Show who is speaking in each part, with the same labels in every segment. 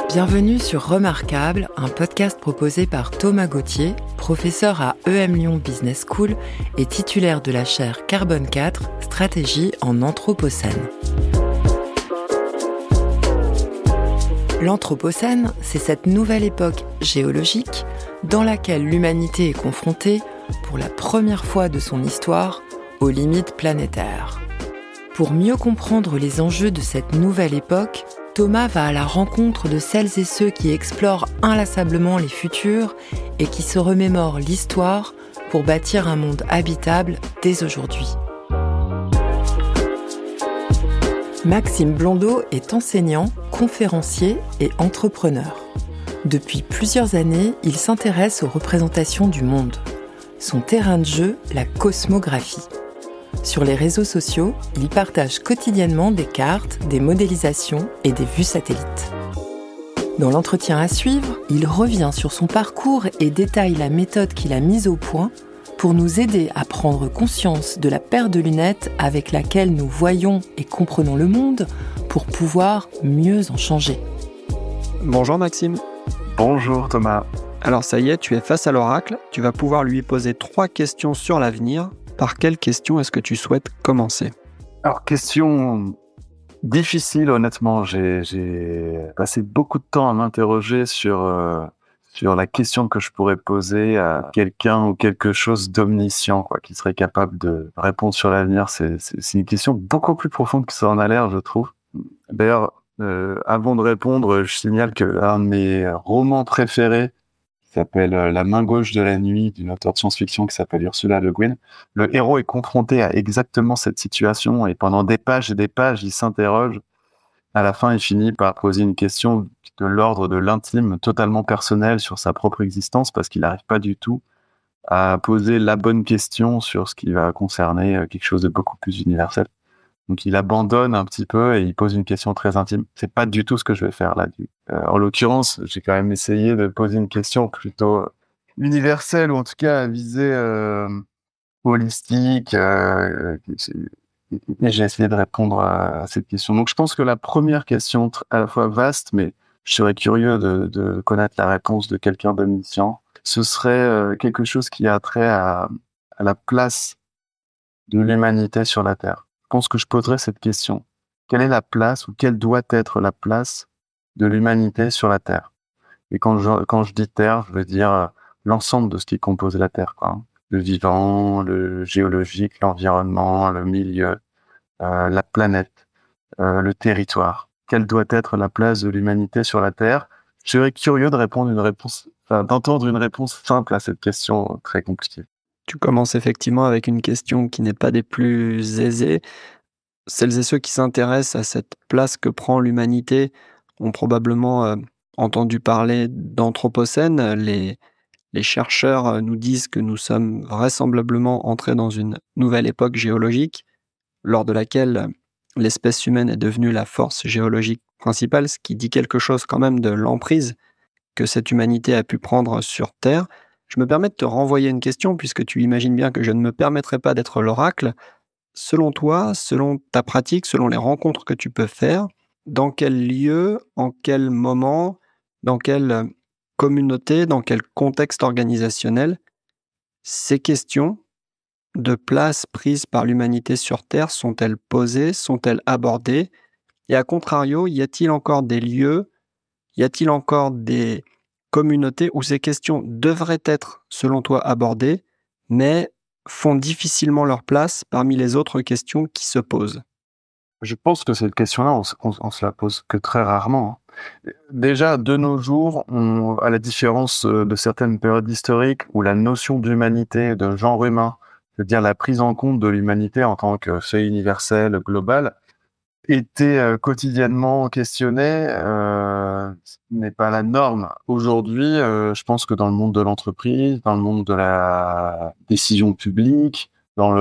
Speaker 1: Bienvenue sur Remarquable, un podcast proposé par Thomas Gauthier, professeur à EM Lyon Business School et titulaire de la chaire Carbone 4, stratégie en Anthropocène. L'Anthropocène, c'est cette nouvelle époque géologique dans laquelle l'humanité est confrontée, pour la première fois de son histoire, aux limites planétaires. Pour mieux comprendre les enjeux de cette nouvelle époque, Thomas va à la rencontre de celles et ceux qui explorent inlassablement les futurs et qui se remémorent l'histoire pour bâtir un monde habitable dès aujourd'hui. Maxime Blondeau est enseignant, conférencier et entrepreneur. Depuis plusieurs années, il s'intéresse aux représentations du monde. Son terrain de jeu, la cosmographie. Sur les réseaux sociaux, il partage quotidiennement des cartes, des modélisations et des vues satellites. Dans l'entretien à suivre, il revient sur son parcours et détaille la méthode qu'il a mise au point pour nous aider à prendre conscience de la paire de lunettes avec laquelle nous voyons et comprenons le monde pour pouvoir mieux en changer.
Speaker 2: Bonjour Maxime.
Speaker 3: Bonjour Thomas.
Speaker 2: Alors ça y est, tu es face à l'oracle, tu vas pouvoir lui poser 3 questions sur l'avenir. Par quelle question est-ce que tu souhaites commencer ?
Speaker 3: Alors, question difficile, honnêtement. J'ai passé beaucoup de temps à m'interroger sur la question que je pourrais poser à quelqu'un ou quelque chose d'omniscient, qui serait capable de répondre sur l'avenir. C'est une question beaucoup plus profonde que ça en a l'air, je trouve. D'ailleurs, avant de répondre, je signale qu'un de mes romans préférés, qui s'appelle La main gauche de la nuit, d'une auteure de science-fiction qui s'appelle Ursula Le Guin. Le héros est confronté à exactement cette situation et pendant des pages et des pages, il s'interroge. À la fin, il finit par poser une question de l'ordre de l'intime, totalement personnel sur sa propre existence parce qu'il n'arrive pas du tout à poser la bonne question sur ce qui va concerner quelque chose de beaucoup plus universel. Donc, il abandonne un petit peu et il pose une question très intime. C'est pas du tout ce que je vais faire là. En l'occurrence, j'ai quand même essayé de poser une question plutôt universelle ou en tout cas à visée holistique. Et j'ai essayé de répondre à cette question. Donc, je pense que la première question, à la fois vaste, mais je serais curieux de connaître la réponse de quelqu'un d'omniscient. Ce serait quelque chose qui a trait à la place de l'humanité sur la Terre. Je pense que je poserais cette question. Quelle est la place ou quelle doit être la place de l'humanité sur la Terre ? Et quand je dis Terre, je veux dire l'ensemble de ce qui compose la Terre, Le vivant, le géologique, l'environnement, le milieu, la planète, le territoire. Quelle doit être la place de l'humanité sur la Terre ? Je serais curieux d'entendre une réponse simple à cette question très compliquée.
Speaker 2: Tu commences effectivement avec une question qui n'est pas des plus aisées. Celles et ceux qui s'intéressent à cette place que prend l'humanité ont probablement entendu parler d'Anthropocène. Les chercheurs nous disent que nous sommes vraisemblablement entrés dans une nouvelle époque géologique, lors de laquelle l'espèce humaine est devenue la force géologique principale, ce qui dit quelque chose quand même de l'emprise que cette humanité a pu prendre sur Terre. Je me permets de te renvoyer une question, puisque tu imagines bien que je ne me permettrai pas d'être l'oracle. Selon toi, selon ta pratique, selon les rencontres que tu peux faire, dans quel lieu, en quel moment, dans quelle communauté, dans quel contexte organisationnel, ces questions de place prise par l'humanité sur Terre sont-elles posées, sont-elles abordées ? Et à contrario, y a-t-il encore des lieux, y a-t-il encore des communautés où ces questions devraient être, selon toi, abordées, mais font difficilement leur place parmi les autres questions qui se posent ?
Speaker 3: Je pense que cette question-là, on se la pose que très rarement. Déjà, de nos jours, à la différence de certaines périodes historiques où la notion d'humanité, de genre humain, c'est-à-dire la prise en compte de l'humanité en tant que fait universel, global, était quotidiennement questionnée, n'est pas la norme. Aujourd'hui, je pense que dans le monde de l'entreprise, dans le monde de la décision publique, dans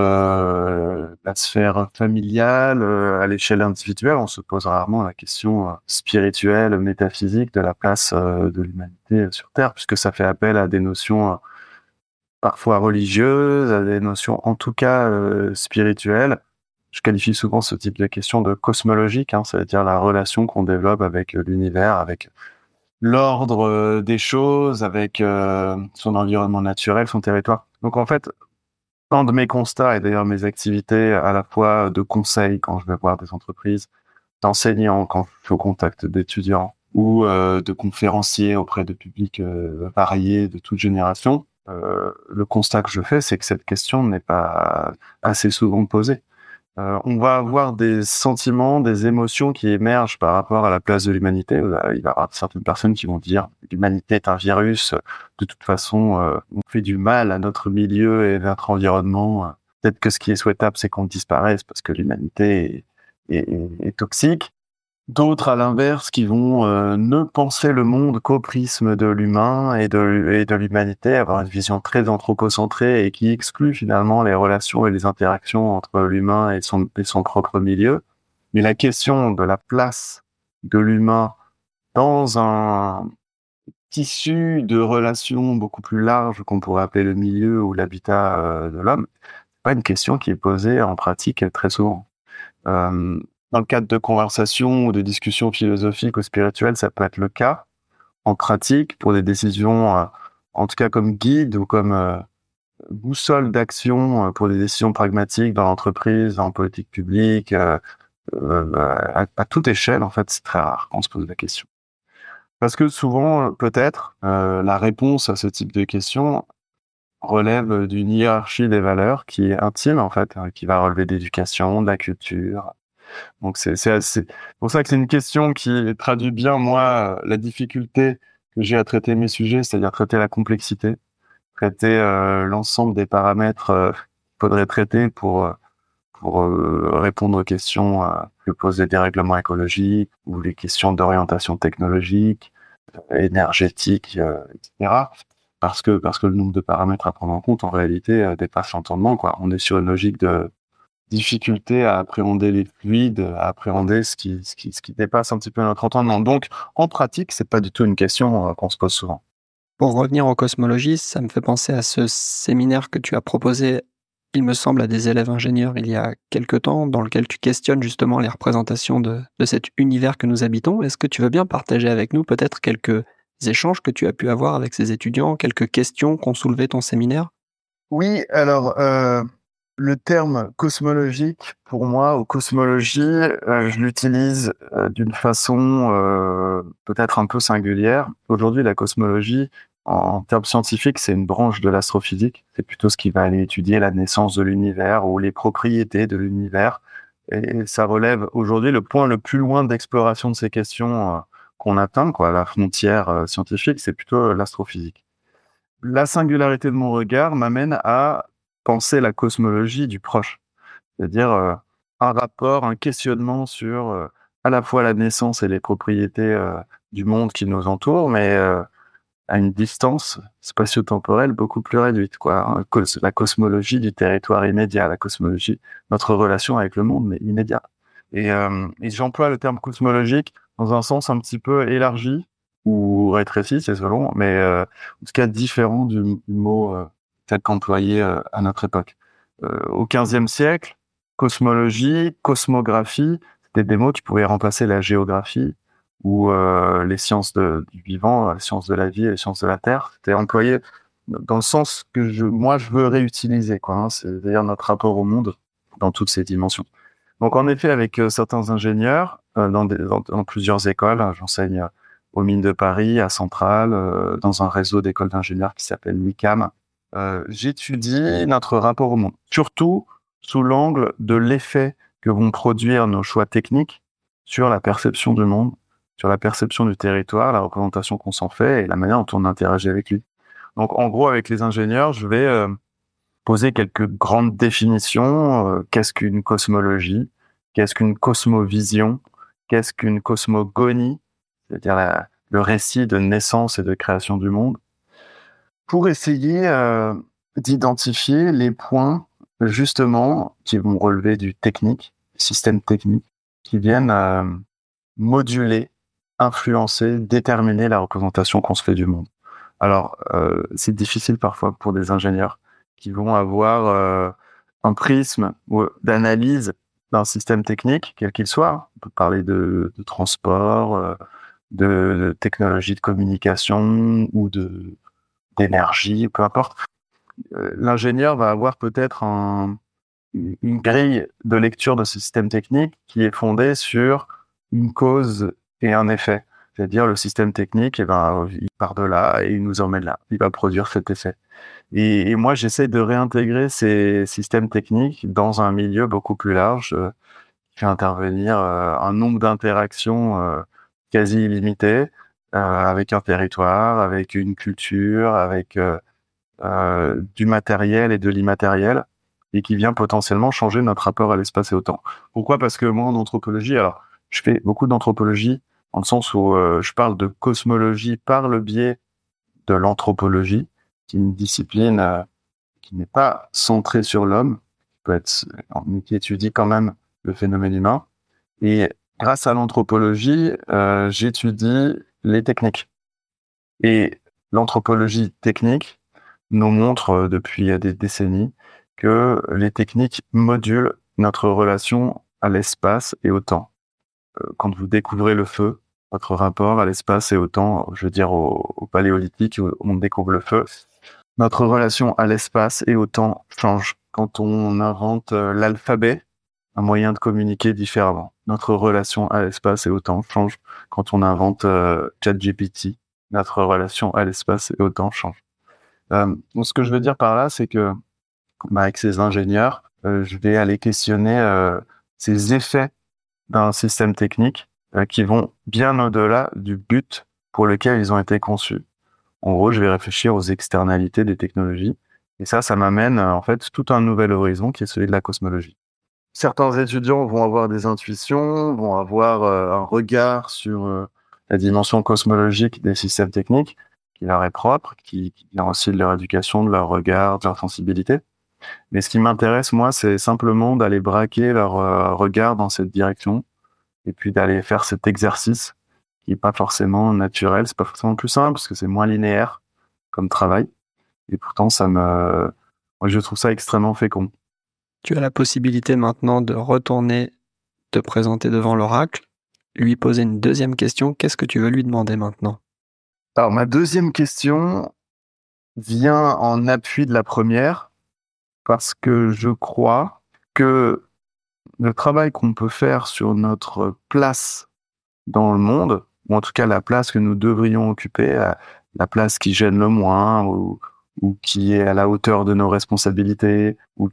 Speaker 3: la sphère familiale, à l'échelle individuelle, on se pose rarement la question spirituelle, métaphysique de la place de l'humanité sur Terre, puisque ça fait appel à des notions parfois religieuses, à des notions en tout cas spirituelles. Je qualifie souvent ce type de question de cosmologique, c'est-à-dire la relation qu'on développe avec l'univers, avec l'ordre des choses avec son environnement naturel, son territoire. Donc en fait, un de mes constats et d'ailleurs mes activités à la fois de conseil quand je vais voir des entreprises, d'enseignant quand je suis au contact d'étudiants ou de conférencier auprès de publics variés de toute génération, le constat que je fais, c'est que cette question n'est pas assez souvent posée. On va avoir des sentiments, des émotions qui émergent par rapport à la place de l'humanité. Il va y avoir certaines personnes qui vont dire l'humanité est un virus, de toute façon, on fait du mal à notre milieu et à notre environnement. Peut-être que ce qui est souhaitable, c'est qu'on disparaisse parce que l'humanité est toxique. D'autres, à l'inverse, qui vont ne penser le monde qu'au prisme de l'humain et de l'humanité, avoir une vision très anthropocentrée et qui exclut finalement les relations et les interactions entre l'humain et son propre milieu. Mais la question de la place de l'humain dans un tissu de relations beaucoup plus large qu'on pourrait appeler le milieu ou l'habitat de l'homme, c'est pas une question qui est posée en pratique très souvent. Dans le cadre de conversations ou de discussions philosophiques ou spirituelles, ça peut être le cas. En pratique, pour des décisions, en tout cas comme guide ou comme boussole d'action pour des décisions pragmatiques dans l'entreprise, en politique publique, à toute échelle, en fait, c'est très rare qu'on se pose la question. Parce que souvent, peut-être, la réponse à ce type de questions relève d'une hiérarchie des valeurs qui est intime, en fait, qui va relever d'éducation, de la culture. Donc c'est pour ça que c'est une question qui traduit bien moi la difficulté que j'ai à traiter mes sujets, c'est-à-dire traiter la complexité, traiter l'ensemble des paramètres qu'il faudrait traiter pour répondre aux questions que posent les dérèglements écologiques ou les questions d'orientation technologique, énergétique, etc. Parce que le nombre de paramètres à prendre en compte en réalité dépasse l'entendement, quoi. On est sur une logique de difficulté à appréhender les fluides, à appréhender ce qui dépasse un petit peu notre entendement. Donc, en pratique, c'est pas du tout une question qu'on se pose souvent.
Speaker 2: Pour revenir en cosmologie, ça me fait penser à ce séminaire que tu as proposé, il me semble, à des élèves ingénieurs il y a quelque temps, dans lequel tu questionnes justement les représentations de cet univers que nous habitons. Est-ce que tu veux bien partager avec nous peut-être quelques échanges que tu as pu avoir avec ces étudiants, quelques questions qu'ont soulevé ton séminaire?
Speaker 3: Oui, alors le terme cosmologique, pour moi, ou cosmologie, je l'utilise d'une façon peut-être un peu singulière. Aujourd'hui, la cosmologie, en termes scientifiques, c'est une branche de l'astrophysique. C'est plutôt ce qui va aller étudier la naissance de l'univers ou les propriétés de l'univers. Et ça relève aujourd'hui le point le plus loin d'exploration de ces questions qu'on atteint, quoi, la frontière scientifique, c'est plutôt l'astrophysique. La singularité de mon regard m'amène à penser la cosmologie du proche, c'est-à-dire un rapport, un questionnement sur à la fois la naissance et les propriétés du monde qui nous entoure, mais à une distance spatio-temporelle beaucoup plus réduite, quoi. La cosmologie du territoire immédiat, la cosmologie, notre relation avec le monde, mais immédiat. Et j'emploie le terme cosmologique dans un sens un petit peu élargi ou rétréci, c'est selon, mais en tout cas différent du mot tel qu'employé à notre époque. Au XVe siècle, cosmologie, cosmographie, c'était des mots qui pouvaient remplacer la géographie ou les sciences du vivant, les sciences de la vie et les sciences de la terre. C'était employé dans le sens que moi je veux réutiliser, quoi, hein, c'est-à-dire notre rapport au monde dans toutes ses dimensions. Donc en effet, avec certains ingénieurs dans plusieurs écoles, j'enseigne aux Mines de Paris, à Centrale, dans un réseau d'écoles d'ingénieurs qui s'appelle MICAM. J'étudie notre rapport au monde, surtout sous l'angle de l'effet que vont produire nos choix techniques sur la perception du monde, sur la perception du territoire, la représentation qu'on s'en fait et la manière dont on interagit avec lui. Donc en gros, avec les ingénieurs, je vais poser quelques grandes définitions. Qu'est-ce qu'une cosmologie? Qu'est-ce qu'une cosmovision? Qu'est-ce qu'une cosmogonie? C'est-à-dire le récit de naissance et de création du monde, pour essayer d'identifier les points, justement, qui vont relever du technique, système technique, qui viennent moduler, influencer, déterminer la représentation qu'on se fait du monde. Alors, c'est difficile parfois pour des ingénieurs qui vont avoir un prisme d'analyse d'un système technique, quel qu'il soit. On peut parler de transport, de technologie de communication ou d'énergie, peu importe. L'ingénieur va avoir peut-être une grille de lecture de ce système technique qui est fondée sur une cause et un effet. C'est-à-dire le système technique, il part de là et il nous emmène là. Il va produire cet effet. Et moi, j'essaie de réintégrer ces systèmes techniques dans un milieu beaucoup plus large, qui fait intervenir un nombre d'interactions quasi illimité, avec un territoire, avec une culture, avec du matériel et de l'immatériel, et qui vient potentiellement changer notre rapport à l'espace et au temps. Pourquoi ? Parce que moi, en anthropologie, alors je fais beaucoup d'anthropologie, dans le sens où je parle de cosmologie par le biais de l'anthropologie, qui est une discipline qui n'est pas centrée sur l'homme, qui étudie quand même le phénomène humain. Et grâce à l'anthropologie, j'étudie les techniques. Et l'anthropologie technique nous montre depuis des décennies que les techniques modulent notre relation à l'espace et au temps. Quand vous découvrez le feu, votre rapport à l'espace et au temps, je veux dire au paléolithique où on découvre le feu, notre relation à l'espace et au temps change. Quand on invente l'alphabet, un moyen de communiquer différemment. Notre relation à l'espace et au temps change. Quand on invente ChatGPT, notre relation à l'espace et au temps change. Ce que je veux dire par là, c'est que avec ces ingénieurs, je vais aller questionner ces effets d'un système technique qui vont bien au-delà du but pour lequel ils ont été conçus. En gros, je vais réfléchir aux externalités des technologies. Et ça m'amène en fait tout un nouvel horizon qui est celui de la cosmologie. Certains étudiants vont avoir des intuitions, vont avoir un regard sur la dimension cosmologique des systèmes techniques qui leur est propre, qui vient aussi de leur éducation, de leur regard, de leur sensibilité. Mais ce qui m'intéresse, moi, c'est simplement d'aller braquer leur regard dans cette direction et puis d'aller faire cet exercice qui est pas forcément naturel, c'est pas forcément plus simple parce que c'est moins linéaire comme travail. Et pourtant, moi, je trouve ça extrêmement fécond.
Speaker 2: Tu as la possibilité maintenant de retourner te présenter devant l'oracle, lui poser une deuxième question. Qu'est-ce que tu veux lui demander maintenant ?
Speaker 3: Alors, ma deuxième question vient en appui de la première parce que je crois que le travail qu'on peut faire sur notre place dans le monde, ou en tout cas la place que nous devrions occuper, la place qui gêne le moins, ou qui est à la hauteur de nos responsabilités, ou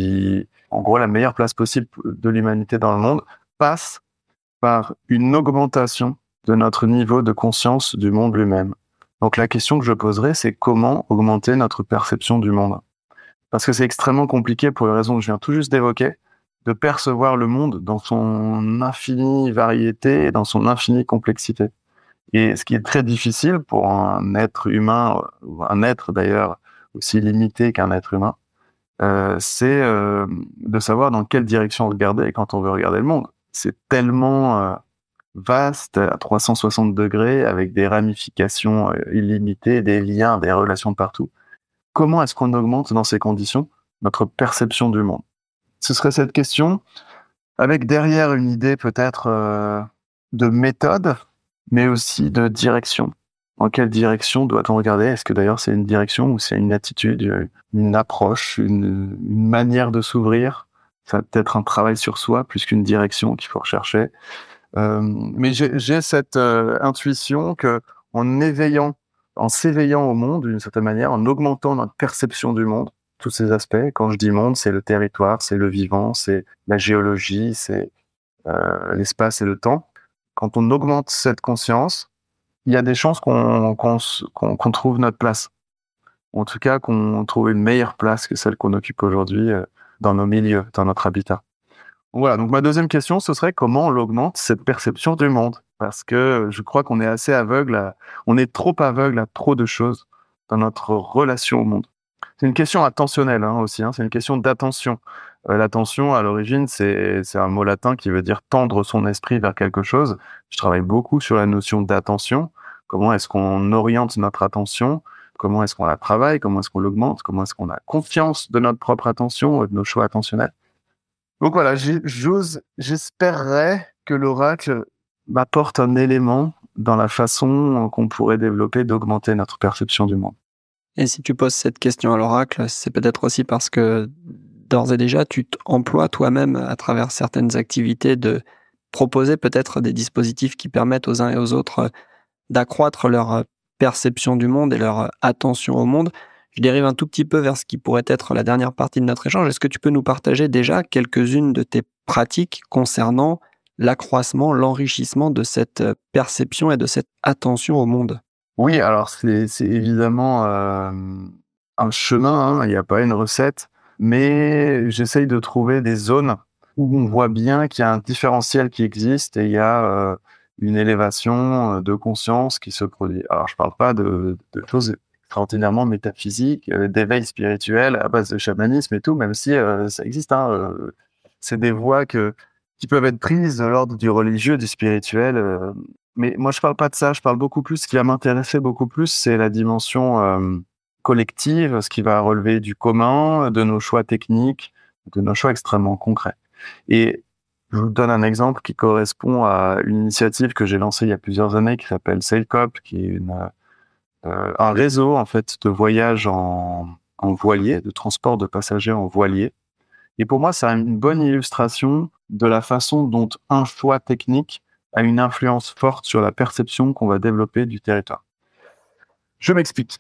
Speaker 3: en gros, la meilleure place possible de l'humanité dans le monde, passe par une augmentation de notre niveau de conscience du monde lui-même. Donc la question que je poserai, c'est comment augmenter notre perception du monde ? Parce que c'est extrêmement compliqué pour les raisons que je viens tout juste d'évoquer, de percevoir le monde dans son infinie variété et dans son infinie complexité. Et ce qui est très difficile pour un être humain, ou un être d'ailleurs aussi limité qu'un être humain, c'est de savoir dans quelle direction regarder quand on veut regarder le monde. C'est tellement vaste, à 360 degrés, avec des ramifications illimitées, des liens, des relations partout. Comment est-ce qu'on augmente dans ces conditions notre perception du monde ? Ce serait cette question, avec derrière une idée peut-être de méthode, mais aussi de direction. En quelle direction doit-on regarder ? Est-ce que d'ailleurs c'est une direction ou c'est une attitude, une approche, une manière de s'ouvrir ? Ça va peut-être un travail sur soi plus qu'une direction qu'il faut rechercher. Mais j'ai cette intuition que en s'éveillant au monde d'une certaine manière, en augmentant notre perception du monde, tous ces aspects. Quand je dis monde, c'est le territoire, c'est le vivant, c'est la géologie, c'est l'espace et le temps. Quand on augmente cette conscience, il y a des chances qu'on trouve notre place. En tout cas, qu'on trouve une meilleure place que celle qu'on occupe aujourd'hui dans nos milieux, dans notre habitat. Voilà, donc ma deuxième question, ce serait comment on augmente cette perception du monde ? Parce que je crois qu'on est assez on est trop aveugle à trop de choses dans notre relation au monde. C'est une question attentionnelle aussi, c'est une question d'attention. L'attention, à l'origine, c'est un mot latin qui veut dire tendre son esprit vers quelque chose. Je travaille beaucoup sur la notion d'attention. Comment est-ce qu'on oriente notre attention ? Comment est-ce qu'on la travaille ? Comment est-ce qu'on l'augmente ? Comment est-ce qu'on a confiance de notre propre attention et de nos choix attentionnels ? Donc voilà, j'espérerais que l'oracle m'apporte un élément dans la façon qu'on pourrait développer d'augmenter notre perception du monde.
Speaker 2: Et si tu poses cette question à l'oracle, c'est peut-être aussi parce que d'ores et déjà, tu emploies toi-même, à travers certaines activités, de proposer peut-être des dispositifs qui permettent aux uns et aux autres d'accroître leur perception du monde et leur attention au monde. Je dérive un tout petit peu vers ce qui pourrait être la dernière partie de notre échange. Est-ce que tu peux nous partager déjà quelques-unes de tes pratiques concernant l'accroissement, l'enrichissement de cette perception et de cette attention au monde?
Speaker 3: Oui, alors c'est évidemment un chemin, hein, il n'y a pas une recette, mais j'essaye de trouver des zones où on voit bien qu'il y a un différentiel qui existe et il y a une élévation de conscience qui se produit. Alors je parle pas de choses extraordinairement métaphysiques, d'éveil spirituel à base de chamanisme et tout, même si ça existe. C'est des voies qui peuvent être prises de l'ordre du religieux, du spirituel. Mais moi, je parle pas de ça. Je parle beaucoup plus. Ce qui va m'intéresser beaucoup plus, c'est la dimension collective, ce qui va relever du commun, de nos choix techniques, de nos choix extrêmement concrets. Et je vous donne un exemple qui correspond à une initiative que j'ai lancée il y a plusieurs années, qui s'appelle SailCop, qui est un réseau en fait de voyage en voilier, de transport de passagers en voilier. Et pour moi, c'est une bonne illustration de la façon dont un choix technique a une influence forte sur la perception qu'on va développer du territoire. Je m'explique.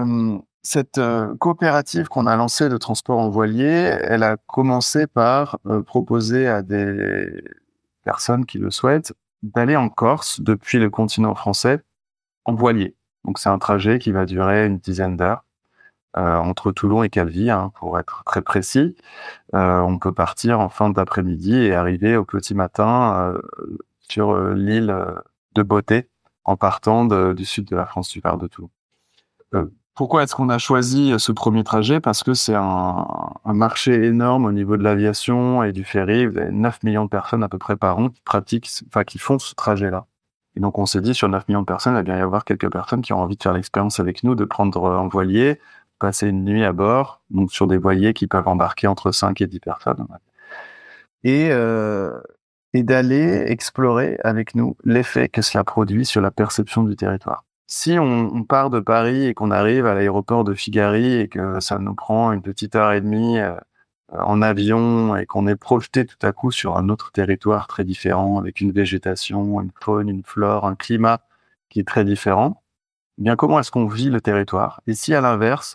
Speaker 3: Cette coopérative qu'on a lancée de transport en voilier, elle a commencé par proposer à des personnes qui le souhaitent d'aller en Corse depuis le continent français en voilier. Donc c'est un trajet qui va durer une dizaine d'heures. Entre Toulon et Calvi, pour être très précis. On peut partir en fin d'après-midi et arriver au petit matin sur l'île de Beauté en partant du sud de la France, du port de Toulon. Pourquoi est-ce qu'on a choisi ce premier trajet ? Parce que c'est un marché énorme au niveau de l'aviation et du ferry. Vous avez 9 millions de personnes à peu près par an qui font ce trajet-là. Et donc on s'est dit, sur 9 millions de personnes, il va bien y avoir quelques personnes qui ont envie de faire l'expérience avec nous, de prendre un voilier, passer une nuit à bord, donc sur des voiliers qui peuvent embarquer entre 5 et 10 personnes. Et d'aller explorer avec nous l'effet que cela produit sur la perception du territoire. Si on part de Paris et qu'on arrive à l'aéroport de Figari et que ça nous prend une petite heure et demie en avion et qu'on est projeté tout à coup sur un autre territoire très différent, avec une végétation, une faune, une flore, un climat qui est très différent, eh bien comment est-ce qu'on vit le territoire ? Et si à l'inverse,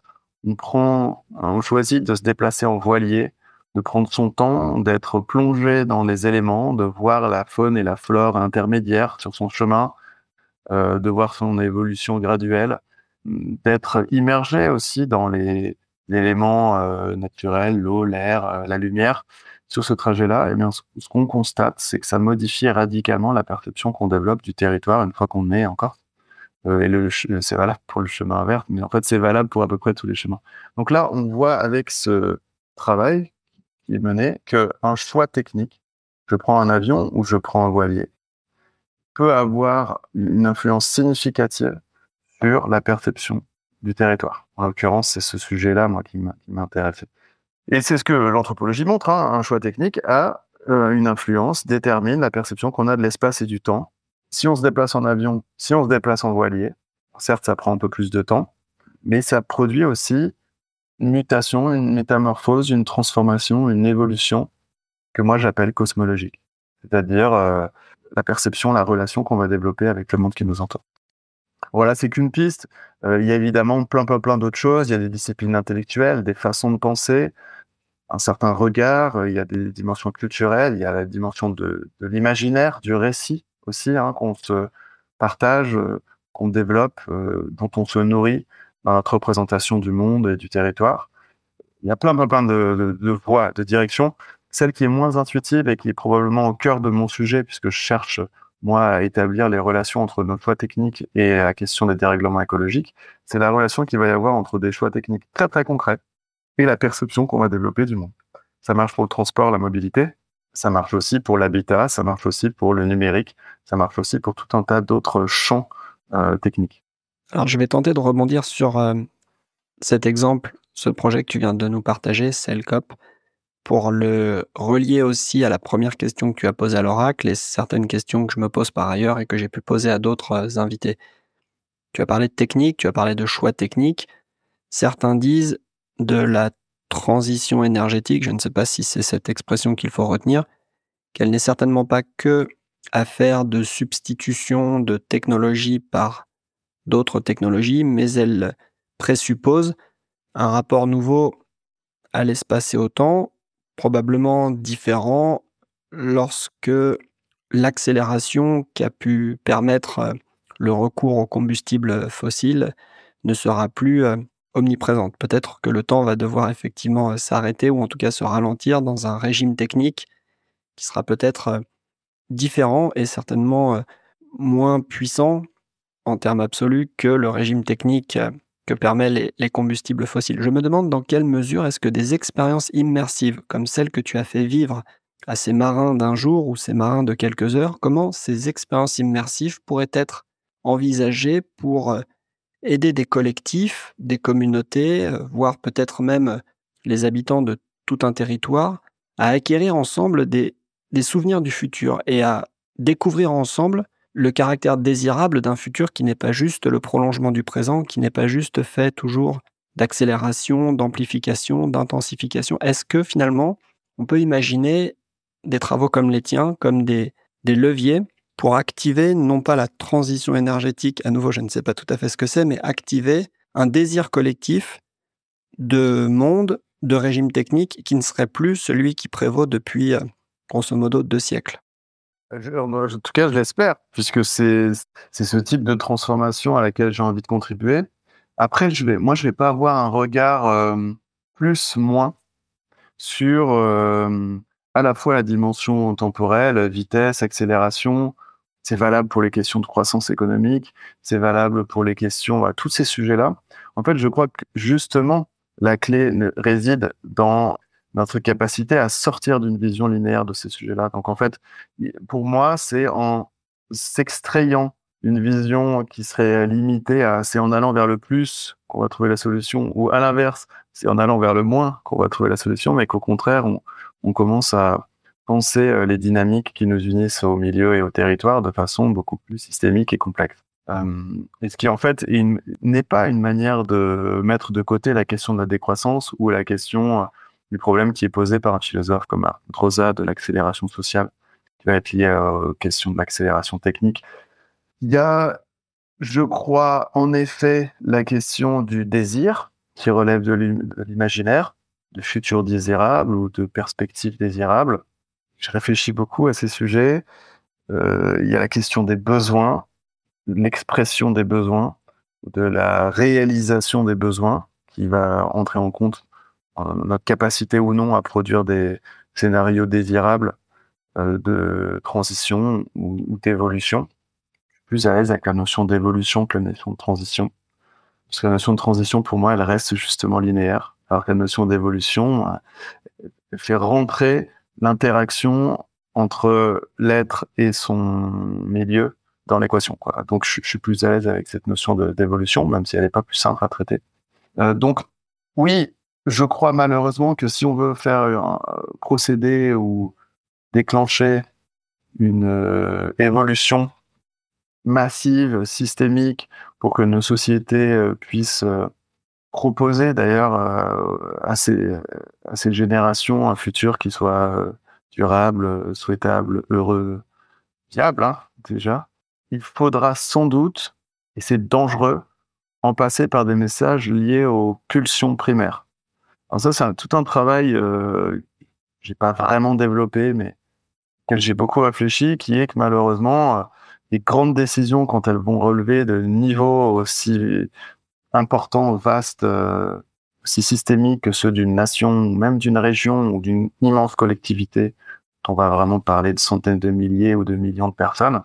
Speaker 3: on choisit de se déplacer en voilier, de prendre son temps, d'être plongé dans les éléments, de voir la faune et la flore intermédiaires sur son chemin, de voir son évolution graduelle, d'être immergé aussi dans les éléments naturels, l'eau, l'air, la lumière. Sur ce trajet-là, eh bien, ce qu'on constate, c'est que ça modifie radicalement la perception qu'on développe du territoire une fois qu'on est en Corse. Et c'est valable pour le chemin inverse, mais en fait, c'est valable pour à peu près tous les chemins. Donc là, on voit avec ce travail qui est mené qu'un choix technique, je prends un avion ou je prends un voilier, peut avoir une influence significative sur la perception du territoire. En l'occurrence, c'est ce sujet-là, moi, qui m'intéresse. Et c'est ce que l'anthropologie montre, un choix technique a une influence, détermine la perception qu'on a de l'espace et du temps. Si on se déplace en avion, si on se déplace en voilier, certes, ça prend un peu plus de temps, mais ça produit aussi une mutation, une métamorphose, une transformation, une évolution que moi j'appelle cosmologique. C'est-à-dire la perception, la relation qu'on va développer avec le monde qui nous entoure. Voilà, c'est qu'une piste. Il y a évidemment plein d'autres choses. Il y a des disciplines intellectuelles, des façons de penser, un certain regard. Il y a des dimensions culturelles. Il y a la dimension de l'imaginaire, du récit aussi, qu'on se partage, qu'on développe, dont on se nourrit dans notre représentation du monde et du territoire. Il y a plein de voies, de directions. Celle qui est moins intuitive et qui est probablement au cœur de mon sujet, puisque je cherche, moi, à établir les relations entre nos choix techniques et la question des dérèglements écologiques, c'est la relation qu'il va y avoir entre des choix techniques très très concrets et la perception qu'on va développer du monde. Ça marche pour le transport, la mobilité, ça marche aussi pour l'habitat, ça marche aussi pour le numérique, ça marche aussi pour tout un tas d'autres champs techniques.
Speaker 2: Alors, je vais tenter de rebondir sur cet exemple, ce projet que tu viens de nous partager, SailCop. pour le relier aussi à la première question que tu as posée à l'oracle et certaines questions que je me pose par ailleurs et que j'ai pu poser à d'autres invités. Tu as parlé de technique, tu as parlé de choix techniques. Certains disent de la transition énergétique, je ne sais pas si c'est cette expression qu'il faut retenir, qu'elle n'est certainement pas que affaire de substitution de technologies par d'autres technologies, mais elle présuppose un rapport nouveau à l'espace et au temps, probablement différent lorsque l'accélération qui a pu permettre le recours aux combustibles fossiles ne sera plus omniprésente. Peut-être que le temps va devoir effectivement s'arrêter ou en tout cas se ralentir dans un régime technique qui sera peut-être différent et certainement moins puissant en termes absolus que le régime technique que permettent les combustibles fossiles. Je me demande dans quelle mesure est-ce que des expériences immersives comme celles que tu as fait vivre à ces marins d'un jour ou ces marins de quelques heures, comment ces expériences immersives pourraient être envisagées pour aider des collectifs, des communautés, voire peut-être même les habitants de tout un territoire à acquérir ensemble des souvenirs du futur et à découvrir ensemble le caractère désirable d'un futur qui n'est pas juste le prolongement du présent, qui n'est pas juste fait toujours d'accélération, d'amplification, d'intensification. Est-ce que finalement, on peut imaginer des travaux comme les tiens, comme des leviers pour activer non pas la transition énergétique, à nouveau je ne sais pas tout à fait ce que c'est, mais activer un désir collectif de monde, de régime technique qui ne serait plus celui qui prévaut depuis grosso modo 2 siècles.
Speaker 3: En tout cas, je l'espère, puisque c'est ce type de transformation à laquelle j'ai envie de contribuer. Après, je vais pas avoir un regard plus-moins sur à la fois la dimension temporelle, vitesse, accélération. C'est valable pour les questions de croissance économique, c'est valable pour les questions, tous ces sujets-là. En fait, je crois que justement, la clé réside dans notre capacité à sortir d'une vision linéaire de ces sujets-là. Donc en fait, pour moi, c'est en s'extrayant une vision qui serait limitée à c'est en allant vers le plus qu'on va trouver la solution, ou à l'inverse, c'est en allant vers le moins qu'on va trouver la solution, mais qu'au contraire, on commence à penser les dynamiques qui nous unissent au milieu et au territoire de façon beaucoup plus systémique et complexe. Et ce qui en fait n'est pas une manière de mettre de côté la question de la décroissance ou la question du problème qui est posé par un philosophe comme Rosa de l'accélération sociale, qui va être lié aux questions de l'accélération technique. Il y a, je crois, en effet, la question du désir, qui relève de l'imaginaire, de futur désirable ou de perspectives désirables. Je réfléchis beaucoup à ces sujets. Il y a la question des besoins, de l'expression des besoins, de la réalisation des besoins, qui va entrer en compte notre capacité ou non à produire des scénarios désirables de transition ou d'évolution. Je suis plus à l'aise avec la notion d'évolution que la notion de transition. Parce que la notion de transition, pour moi, elle reste justement linéaire. Alors que la notion d'évolution fait rentrer l'interaction entre l'être et son milieu dans l'équation, quoi. Donc, je suis plus à l'aise avec cette notion d'évolution, même si elle n'est pas plus simple à traiter. Donc, oui, je crois malheureusement que si on veut faire procéder ou déclencher une évolution massive, systémique, pour que nos sociétés puissent proposer d'ailleurs à ces générations un futur qui soit durable, souhaitable, heureux, viable, déjà. Il faudra sans doute, et c'est dangereux, en passer par des messages liés aux pulsions primaires. Alors ça, c'est tout un travail que j'ai pas vraiment développé, mais auquel j'ai beaucoup réfléchi, qui est que malheureusement, les grandes décisions, quand elles vont relever de niveaux aussi importants, vastes, aussi systémiques que ceux d'une nation, ou même d'une région, ou d'une immense collectivité, on va vraiment parler de centaines de milliers ou de millions de personnes,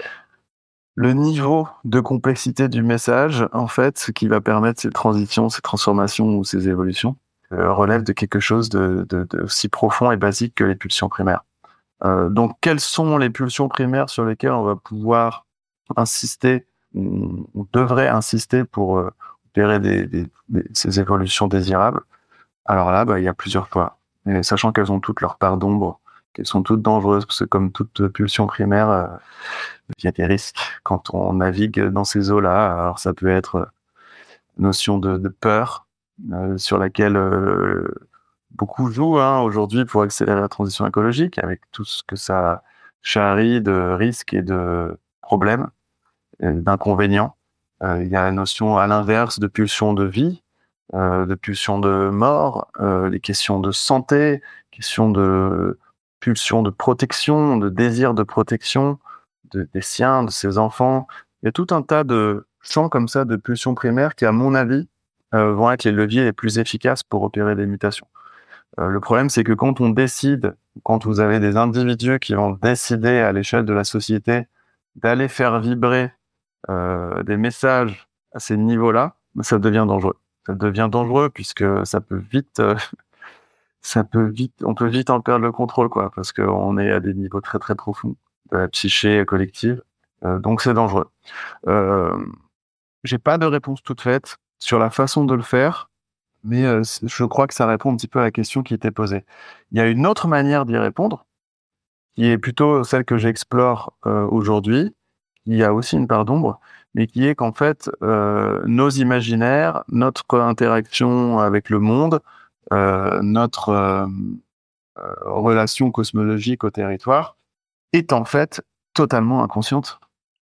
Speaker 3: le niveau de complexité du message, en fait, ce qui va permettre ces transitions, ces transformations ou ces évolutions, relève de quelque chose de aussi profond et basique que les pulsions primaires. Donc, quelles sont les pulsions primaires sur lesquelles on va pouvoir insister, on devrait insister pour opérer ces évolutions désirables? Alors là, il y a plusieurs choix. mais sachant qu'elles ont toutes leur part d'ombre, qu'elles sont toutes dangereuses, parce que comme toute pulsion primaire, il y a des risques quand on navigue dans ces eaux-là. Alors ça peut être notion de peur, sur laquelle beaucoup jouent aujourd'hui pour accélérer la transition écologique, avec tout ce que ça charrie de risques et de problèmes, d'inconvénients. Il y a la notion à l'inverse de pulsion de vie, de pulsion de mort, les questions de santé, questions de pulsion de protection, de désir de protection des siens, de ses enfants. Il y a tout un tas de champs comme ça de pulsions primaires qui, à mon avis, vont être les leviers les plus efficaces pour opérer des mutations. Le problème, c'est que quand on décide, quand vous avez des individus qui vont décider à l'échelle de la société d'aller faire vibrer des messages à ces niveaux-là, ça devient dangereux. Ça devient dangereux puisque ça peut vite, on peut vite en perdre le contrôle, quoi, parce qu'on est à des niveaux très très profonds de la psyché collective. Donc c'est dangereux. J'ai pas de réponse toute faite sur la façon de le faire, mais je crois que ça répond un petit peu à la question qui était posée. Il y a une autre manière d'y répondre, qui est plutôt celle que j'explore aujourd'hui. Il y a aussi une part d'ombre, mais qui est qu'en fait, nos imaginaires, notre interaction avec le monde, notre relation cosmologique au territoire est en fait totalement inconsciente.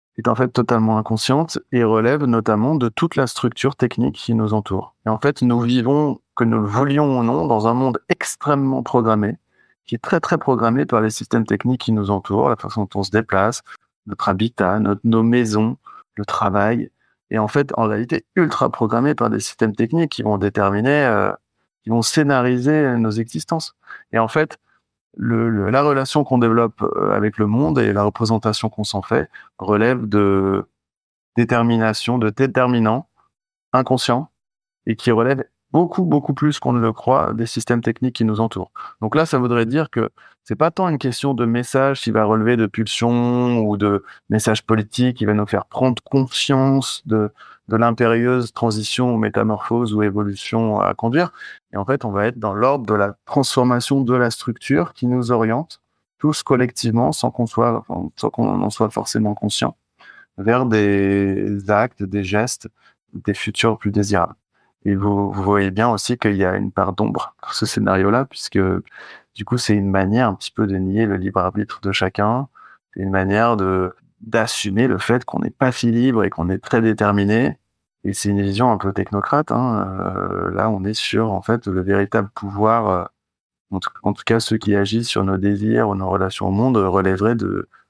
Speaker 3: Et relève notamment de toute la structure technique qui nous entoure. Et en fait, nous vivons, que nous le voulions ou non, dans un monde extrêmement programmé, qui est très très programmé par les systèmes techniques qui nous entourent, la façon dont on se déplace, notre habitat, nos maisons, le travail, et en fait, en réalité, ultra programmé par des systèmes techniques qui vont déterminer, qui vont scénariser nos existences. Et en fait, la relation qu'on développe avec le monde et la représentation qu'on s'en fait relève de détermination, de déterminants inconscients et qui relève beaucoup plus qu'on ne le croit des systèmes techniques qui nous entourent. Donc là, ça voudrait dire que c'est pas tant une question de message qui va relever de pulsions ou de messages politiques qui va nous faire prendre conscience de l'impérieuse transition ou métamorphose ou évolution à conduire. Et en fait, on va être dans l'ordre de la transformation de la structure qui nous oriente tous collectivement, sans qu'on en soit forcément conscient, vers des actes, des gestes, des futurs plus désirables. Et vous voyez bien aussi qu'il y a une part d'ombre dans ce scénario-là, puisque du coup, c'est une manière un petit peu de nier le libre arbitre de chacun. C'est une manière d'assumer le fait qu'on n'est pas si libre et qu'on est très déterminé. Et c'est une vision un peu technocrate. Là, on est sur en fait le véritable pouvoir. En tout cas, ceux qui agissent sur nos désirs ou nos relations au monde relèveraient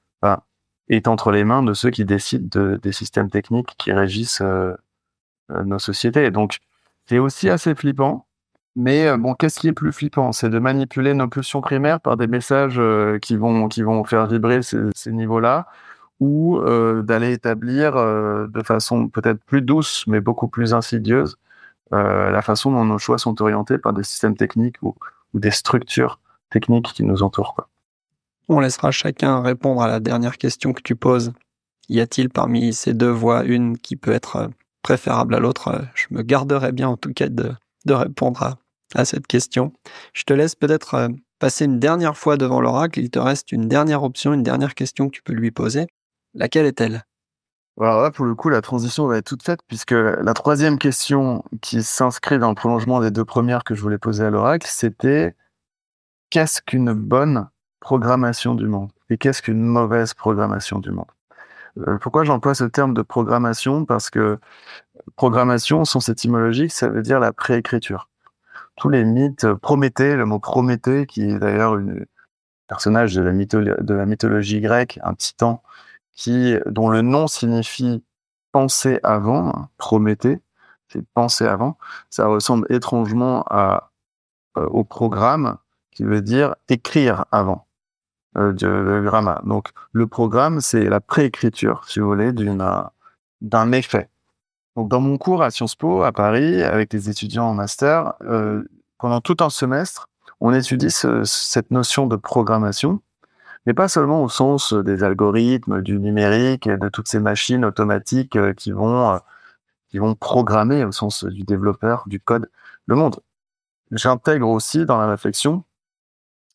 Speaker 3: est entre les mains de ceux qui décident des systèmes techniques qui régissent nos sociétés. Et donc, c'est aussi assez flippant. Mais qu'est-ce qui est plus flippant? C'est de manipuler nos pulsions primaires par des messages qui vont faire vibrer ces niveaux-là, ou d'aller établir de façon peut-être plus douce, mais beaucoup plus insidieuse, la façon dont nos choix sont orientés par des systèmes techniques ou des structures techniques qui nous entourent, quoi.
Speaker 2: On laissera chacun répondre à la dernière question que tu poses. Y a-t-il parmi ces deux voies une qui peut être préférable à l'autre? Je me garderai bien en tout cas de répondre à cette question. Je te laisse peut-être passer une dernière fois devant l'oracle. Il te reste une dernière option, une dernière question que tu peux lui poser. Laquelle est-elle?
Speaker 3: Alors là, pour le coup, la transition va être toute faite, puisque la troisième question qui s'inscrit dans le prolongement des deux premières que je voulais poser à l'oracle, c'était qu'est-ce qu'une bonne programmation du monde et qu'est-ce qu'une mauvaise programmation du monde? Pourquoi j'emploie ce terme de programmation? Parce que programmation, au sens étymologique, ça veut dire la préécriture. Tous les mythes, Prométhée, le mot Prométhée, qui est d'ailleurs un personnage de la mythologie grecque, un titan, dont le nom signifie penser avant, Prométhée, c'est penser avant. Ça ressemble étrangement au programme, qui veut dire écrire avant, de gramma. Donc, le programme, c'est la préécriture, si vous voulez, d'un effet. Donc, dans mon cours à Sciences Po, à Paris, avec les étudiants en master, pendant tout un semestre, on étudie cette notion de programmation, mais pas seulement au sens des algorithmes, du numérique, et de toutes ces machines automatiques qui vont programmer au sens du développeur, du code, le monde. J'intègre aussi dans la réflexion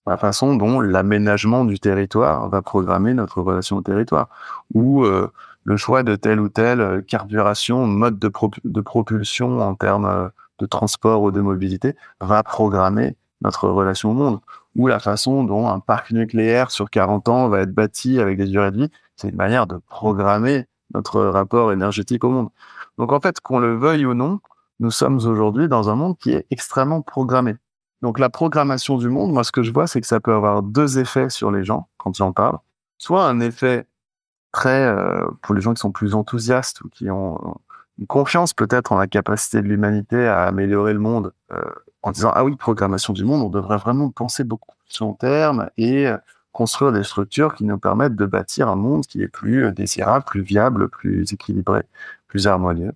Speaker 3: la façon dont l'aménagement du territoire va programmer notre relation au territoire, ou le choix de telle ou telle carburation, mode de propulsion en termes de transport ou de mobilité va programmer notre relation au monde, ou la façon dont un parc nucléaire sur 40 ans va être bâti avec des durées de vie, c'est une manière de programmer notre rapport énergétique au monde. Donc en fait, qu'on le veuille ou non, nous sommes aujourd'hui dans un monde qui est extrêmement programmé. Donc la programmation du monde, moi ce que je vois, c'est que ça peut avoir deux effets sur les gens quand j'en parle. Soit un effet très, pour les gens qui sont plus enthousiastes ou qui ont une confiance peut-être en la capacité de l'humanité à améliorer le monde, en disant ah oui, programmation du monde, on devrait vraiment penser beaucoup plus long terme et construire des structures qui nous permettent de bâtir un monde qui est plus désirable, plus viable, plus équilibré, plus harmonieux.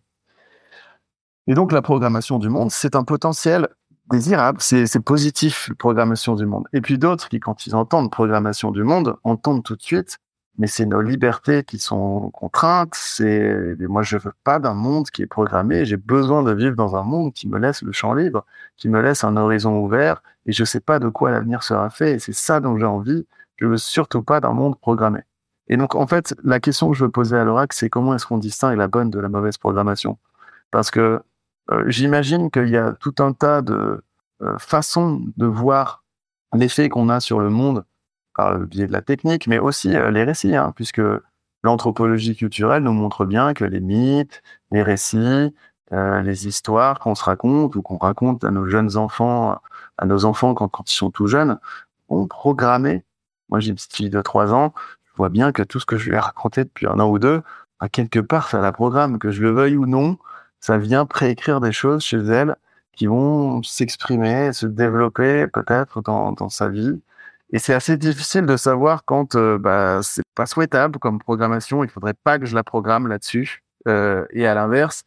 Speaker 3: Et donc la programmation du monde, c'est un potentiel désirable, c'est positif, la programmation du monde. Et puis d'autres qui, quand ils entendent programmation du monde, entendent tout de suite, mais c'est nos libertés qui sont contraintes, moi je veux pas d'un monde qui est programmé, j'ai besoin de vivre dans un monde qui me laisse le champ libre, qui me laisse un horizon ouvert, et je sais pas de quoi l'avenir sera fait, et c'est ça dont j'ai envie, je veux surtout pas d'un monde programmé. Et donc en fait, la question que je veux poser à l'oracle, c'est comment est-ce qu'on distingue la bonne de la mauvaise programmation? Parce que j'imagine qu'il y a tout un tas de façons de voir l'effet qu'on a sur le monde par le biais de la technique, mais aussi les récits, hein, puisque l'anthropologie culturelle nous montre bien que les mythes, les récits, les histoires qu'on se raconte ou qu'on raconte à nos jeunes enfants, à nos enfants quand ils sont tout jeunes, ont programmé. Moi, j'ai une petite fille de 3 ans, je vois bien que tout ce que je lui ai raconté depuis 1 an ou 2, à quelque part, ça la programme, que je le veuille ou non, ça vient préécrire des choses chez elle qui vont s'exprimer, se développer peut-être dans sa vie. Et c'est assez difficile de savoir quand c'est pas souhaitable comme programmation. Il faudrait pas que je la programme là-dessus. Et à l'inverse,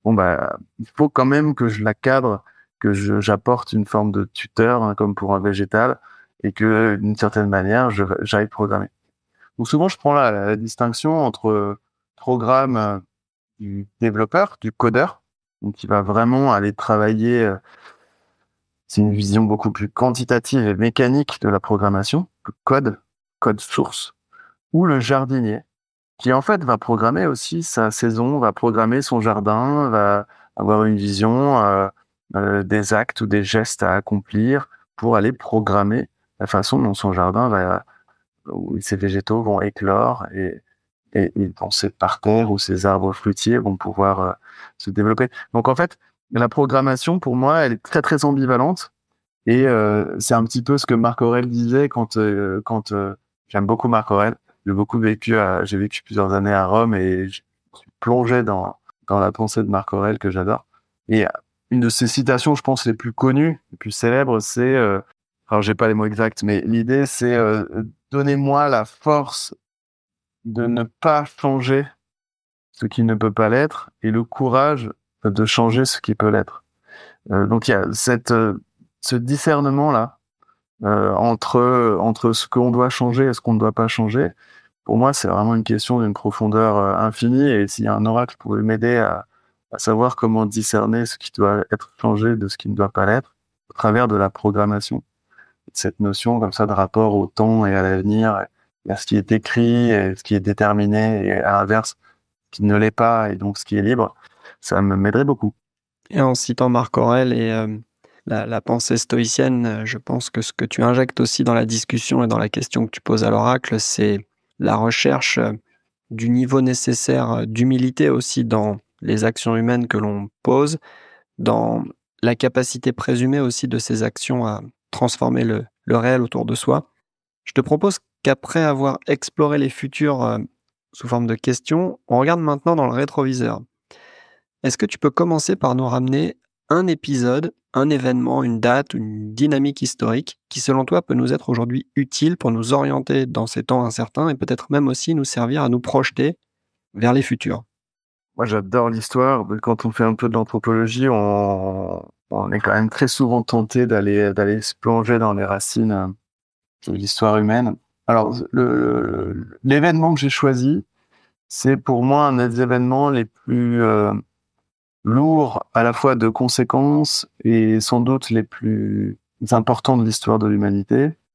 Speaker 3: il faut quand même que je la cadre, que j'apporte une forme de tuteur, hein, comme pour un végétal, et que d'une certaine manière, j'aille programmer. Donc souvent, je prends la distinction entre programme du développeur, du codeur, donc qui va vraiment aller travailler. C'est une vision beaucoup plus quantitative et mécanique de la programmation, le code source, ou le jardinier, qui en fait va programmer aussi sa saison, va programmer son jardin, va avoir une vision des actes ou des gestes à accomplir pour aller programmer la façon dont son jardin où ses végétaux vont éclore et dont ses parterres ou ses arbres fruitiers vont pouvoir se développer. Donc en fait, la programmation, pour moi, elle est très très ambivalente. Et c'est un petit peu ce que Marc Aurèle disait quand j'aime beaucoup Marc Aurèle. J'ai vécu plusieurs années à Rome et je suis plongé dans la pensée de Marc Aurèle que j'adore. Et une de ses citations, je pense, les plus connues, les plus célèbres, c'est, alors j'ai pas les mots exacts, mais l'idée c'est donnez-moi la force de ne pas changer ce qui ne peut pas l'être et le courage de changer ce qui peut l'être. Donc il y a ce discernement-là entre ce qu'on doit changer et ce qu'on ne doit pas changer. Pour moi, c'est vraiment une question d'une profondeur infinie. Et s'il y a un oracle qui pouvait m'aider à savoir comment discerner ce qui doit être changé de ce qui ne doit pas l'être, au travers de la programmation, cette notion comme ça de rapport au temps et à l'avenir, et à ce qui est écrit, et ce qui est déterminé, et à l'inverse, ce qui ne l'est pas, et donc ce qui est libre, ça m'aiderait beaucoup.
Speaker 2: Et en citant Marc Aurèle et la pensée stoïcienne, je pense que ce que tu injectes aussi dans la discussion et dans la question que tu poses à l'oracle, c'est la recherche du niveau nécessaire d'humilité aussi dans les actions humaines que l'on pose, dans la capacité présumée aussi de ces actions à transformer le réel autour de soi. Je te propose qu'après avoir exploré les futurs sous forme de questions, on regarde maintenant dans le rétroviseur. Est-ce que tu peux commencer par nous ramener un épisode, un événement, une date, une dynamique historique qui, selon toi, peut nous être aujourd'hui utile pour nous orienter dans ces temps incertains et peut-être même aussi nous servir à nous projeter vers les futurs?
Speaker 3: Moi, j'adore l'histoire. Quand on fait un peu de l'anthropologie, on est quand même très souvent tenté d'aller se plonger dans les racines de l'histoire humaine. Alors, l'événement que j'ai choisi, c'est pour moi un des événements les plus lourds à la fois de conséquences et sans doute les plus importants de l'histoire de l'humanité.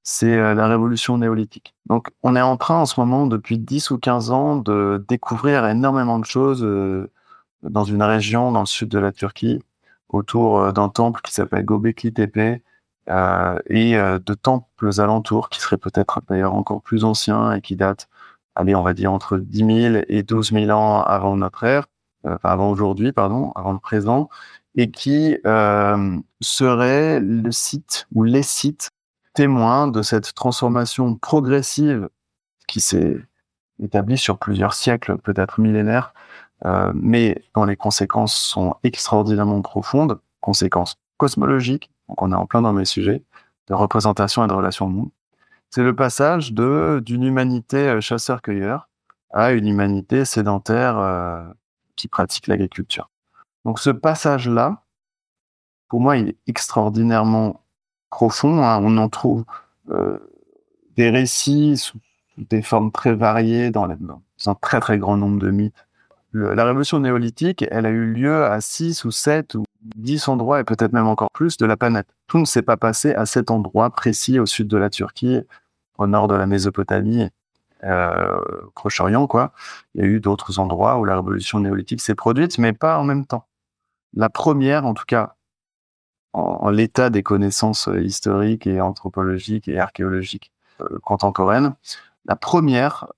Speaker 3: c'est la révolution néolithique. Donc, on est en train en ce moment, depuis 10 ou 15 ans, de découvrir énormément de choses dans une région dans le sud de la Turquie, autour d'un temple qui s'appelle Göbekli Tepe, et de temples alentours qui seraient peut-être d'ailleurs encore plus anciens et qui datent, allez, on va dire entre 10 000 et 12 000 ans avant notre ère, avant aujourd'hui, pardon, avant le présent, et qui seraient le site ou les sites témoins de cette transformation progressive qui s'est établie sur plusieurs siècles, peut-être millénaires, mais dont les conséquences sont extraordinairement profondes, conséquences cosmologiques, donc on est en plein dans mes sujets, de représentation et de relations au monde. C'est le passage d'une humanité chasseur-cueilleur à une humanité sédentaire qui pratique l'agriculture. Donc ce passage-là, pour moi, il est extraordinairement profond. Hein. On en trouve des récits sous des formes très variées dans un très très grand nombre de mythes. La révolution néolithique, elle a eu lieu à 6 ou 7 ou 10 endroits, et peut-être même encore plus, de la planète. Tout ne s'est pas passé à cet endroit précis au sud de la Turquie, au nord de la Mésopotamie, au Proche-Orient, quoi. Il y a eu d'autres endroits où la révolution néolithique s'est produite, mais pas en même temps. La première, en tout cas, en l'état des connaissances historiques et anthropologiques et archéologiques contemporaines, la première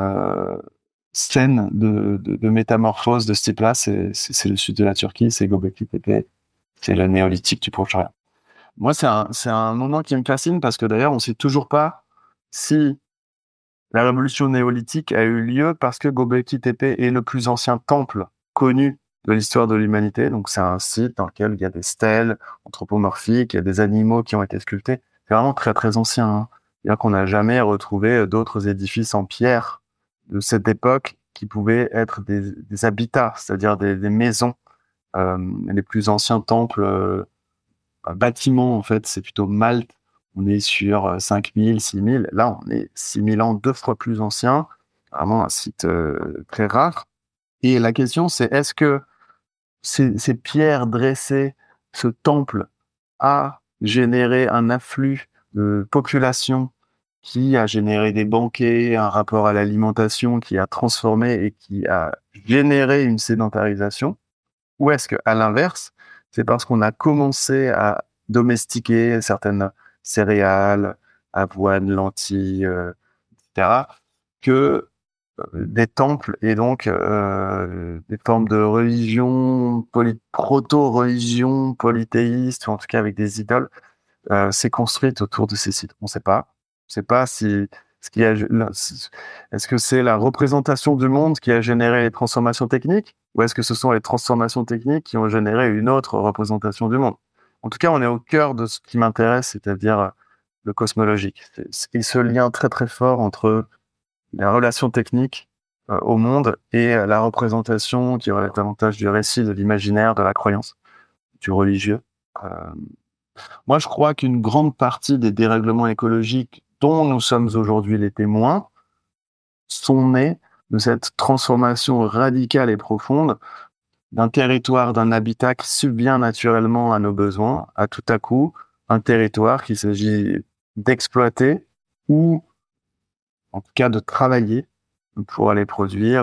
Speaker 3: scène de métamorphose de ce type-là, c'est le sud de la Turquie, c'est Göbekli Tepe, c'est le néolithique du Proche-Orient. Moi, c'est un moment qui me fascine parce que d'ailleurs, on ne sait toujours pas si la révolution néolithique a eu lieu parce que Göbekli Tepe est le plus ancien temple connu de l'histoire de l'humanité. Donc, c'est un site dans lequel il y a des stèles anthropomorphiques, il y a des animaux qui ont été sculptés. C'est vraiment très, très ancien. Hein. C'est-à-dire qu'on n'a jamais retrouvé d'autres édifices en pierre de cette époque qui pouvaient être des habitats, c'est-à-dire des maisons. Les plus anciens temples, bâtiments, en fait, c'est plutôt Malte. On est sur 5000, 6000. Là, on est 6000 ans, 2 fois plus ancien. Vraiment un site très rare. Et la question, c'est est-ce que ces pierres dressées, ce temple, a généré un afflux de population qui a généré des banquets, un rapport à l'alimentation qui a transformé et qui a généré une sédentarisation? Ou est-ce que, à l'inverse, c'est parce qu'on a commencé à domestiquer certaines céréales, avoine, lentilles, etc., que des temples et donc des formes de religion, proto-religion polythéiste, ou en tout cas avec des idoles, s'est construite autour de ces sites. On ne sait pas. On ne sait pas si est-ce que c'est la représentation du monde qui a généré les transformations techniques, ou est-ce que ce sont les transformations techniques qui ont généré une autre représentation du monde? En tout cas, on est au cœur de ce qui m'intéresse, c'est-à-dire le cosmologique. Et ce lien très très fort entre la relation technique au monde et la représentation qui relève davantage du récit, de l'imaginaire, de la croyance, du religieux. Moi, je crois qu'une grande partie des dérèglements écologiques dont nous sommes aujourd'hui les témoins sont nés de cette transformation radicale et profonde d'un territoire, d'un habitat qui subvient naturellement à nos besoins, à tout à coup un territoire qu'il s'agit d'exploiter ou en tout cas de travailler pour aller produire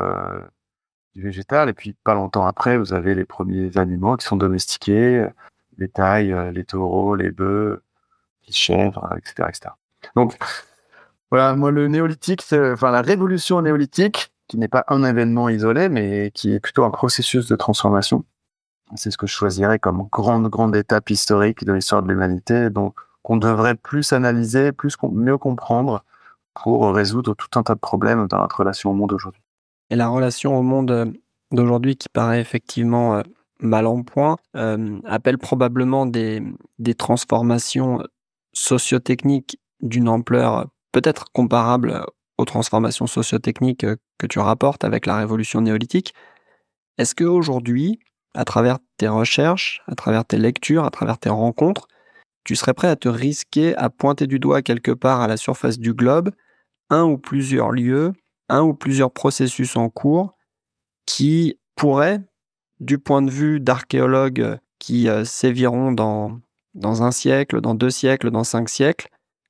Speaker 3: du végétal. Et puis pas longtemps après, vous avez les premiers animaux qui sont domestiqués, les tailles, les taureaux, les bœufs, les chèvres, etc., etc. Donc voilà, moi le néolithique, la révolution néolithique, qui n'est pas un événement isolé, mais qui est plutôt un processus de transformation. C'est ce que je choisirais comme grande étape historique de l'histoire de l'humanité, donc qu'on devrait plus analyser, mieux comprendre pour résoudre tout un tas de problèmes dans notre relation au monde aujourd'hui.
Speaker 2: Et la relation au monde d'aujourd'hui, qui paraît effectivement mal en point, appelle probablement des transformations sociotechniques d'une ampleur peut-être comparable aux transformations sociotechniques que tu rapportes avec la révolution néolithique. Est-ce qu'aujourd'hui, à travers tes recherches, à travers tes lectures, à travers tes rencontres, tu serais prêt à te risquer à pointer du doigt quelque part à la surface du globe un ou plusieurs lieux, un ou plusieurs processus en cours qui pourraient, du point de vue d'archéologues qui séviront dans un siècle, dans 2 siècles, dans 5 siècles,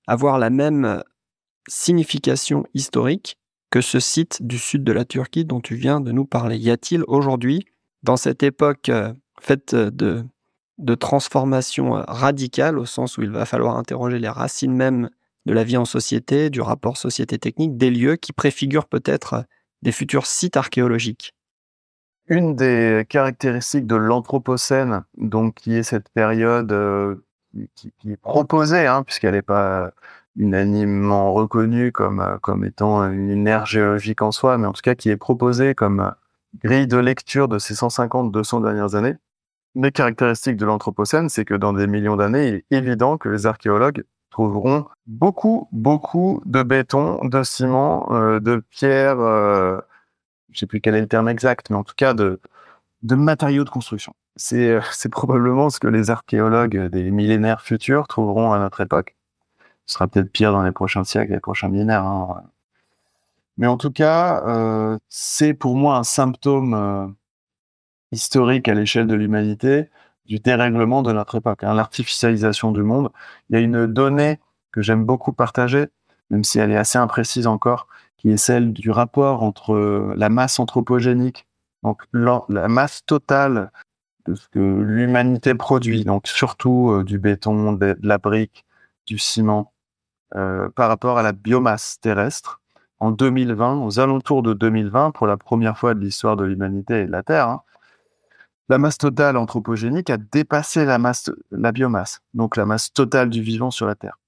Speaker 2: avoir la même signification historique que ce site du sud de la Turquie dont tu viens de nous parler? Y a-t-il aujourd'hui, dans cette époque faite de transformation radicale, au sens où il va falloir interroger les racines même de la vie en société, du rapport société-technique, des lieux qui préfigurent peut-être des futurs sites archéologiques?
Speaker 3: Une des caractéristiques de l'Anthropocène, donc qui est cette période qui est proposée, puisqu'elle n'est pas unanimement reconnue comme étant une ère géologique en soi, mais en tout cas qui est proposée comme grille de lecture de ces 150-200 dernières années. Une des caractéristiques de l'Anthropocène, c'est que dans des millions d'années, il est évident que les archéologues trouveront beaucoup de béton, de ciment, de pierre, je sais plus quel est le terme exact, mais en tout cas de matériaux de construction. C'est probablement ce que les archéologues des millénaires futurs trouveront à notre époque. Ce sera peut-être pire dans les prochains siècles, les prochains millénaires. Mais en tout cas, c'est pour moi un symptôme historique à l'échelle de l'humanité du dérèglement de notre époque, l'artificialisation du monde. Il y a une donnée que j'aime beaucoup partager, même si elle est assez imprécise encore, qui est celle du rapport entre la masse anthropogénique, donc la masse totale de ce que l'humanité produit, donc surtout du béton, de la brique, du ciment, par rapport à la biomasse terrestre. En 2020, aux alentours de 2020, pour la première fois de l'histoire de l'humanité et de la Terre, la masse totale anthropogénique a dépassé la biomasse, donc la masse totale du vivant sur la Terre.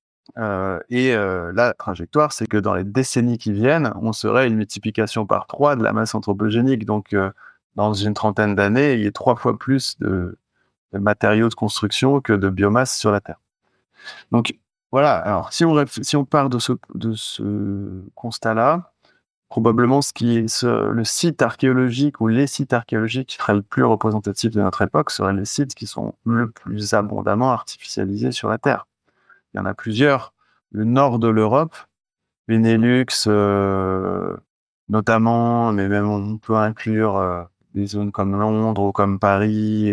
Speaker 3: La trajectoire, c'est que dans les décennies qui viennent, on serait une multiplication par 3 de la masse anthropogénique. Donc, dans une trentaine d'années, il y a 3 fois plus de matériaux de construction que de biomasse sur la Terre. Donc, voilà. Alors, si on part de ce constat-là, probablement le site archéologique ou les sites archéologiques qui seraient le plus représentatifs de notre époque seraient les sites qui sont le plus abondamment artificialisés sur la Terre. Il y en a plusieurs. Le nord de l'Europe, Benelux, notamment, mais même on peut inclure des zones comme Londres ou comme Paris,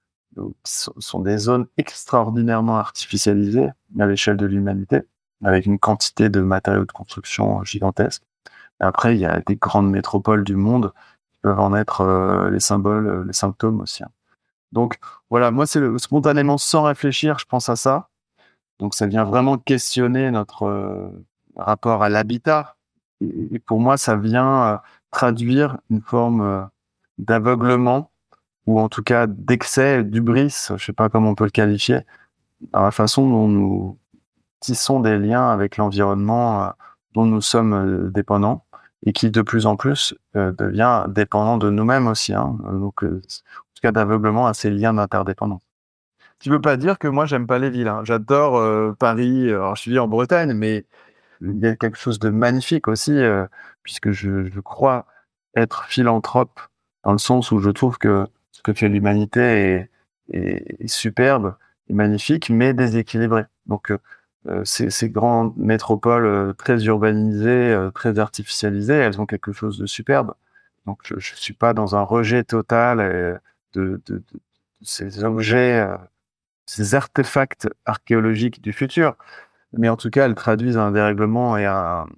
Speaker 3: sont des zones extraordinairement artificialisées à l'échelle de l'humanité, avec une quantité de matériaux de construction gigantesque. Et après, il y a des grandes métropoles du monde qui peuvent en être les symboles, les symptômes aussi. Donc voilà, moi c'est spontanément, sans réfléchir, je pense à ça. Donc ça vient vraiment questionner notre rapport à l'habitat. Et pour moi, ça vient traduire une forme d'aveuglement, ou en tout cas d'excès, d'hubris, je sais pas comment on peut le qualifier, dans la façon dont nous tissons des liens avec l'environnement dont nous sommes dépendants, et qui de plus en plus devient dépendant de nous-mêmes aussi. Donc, en tout cas, d'aveuglement à ces liens d'interdépendance. Ce qui veut pas dire que moi, j'aime pas les villes. J'adore Paris. Alors, je vis en Bretagne, mais il y a quelque chose de magnifique aussi, puisque je crois être philanthrope, dans le sens où je trouve que ce que fait l'humanité est superbe, et magnifique, mais déséquilibré. Donc, ces grandes métropoles très urbanisées, très artificialisées, elles ont quelque chose de superbe. Donc, je suis pas dans un rejet total de ces objets, ces artefacts archéologiques du futur. Mais en tout cas, elles traduisent un dérèglement et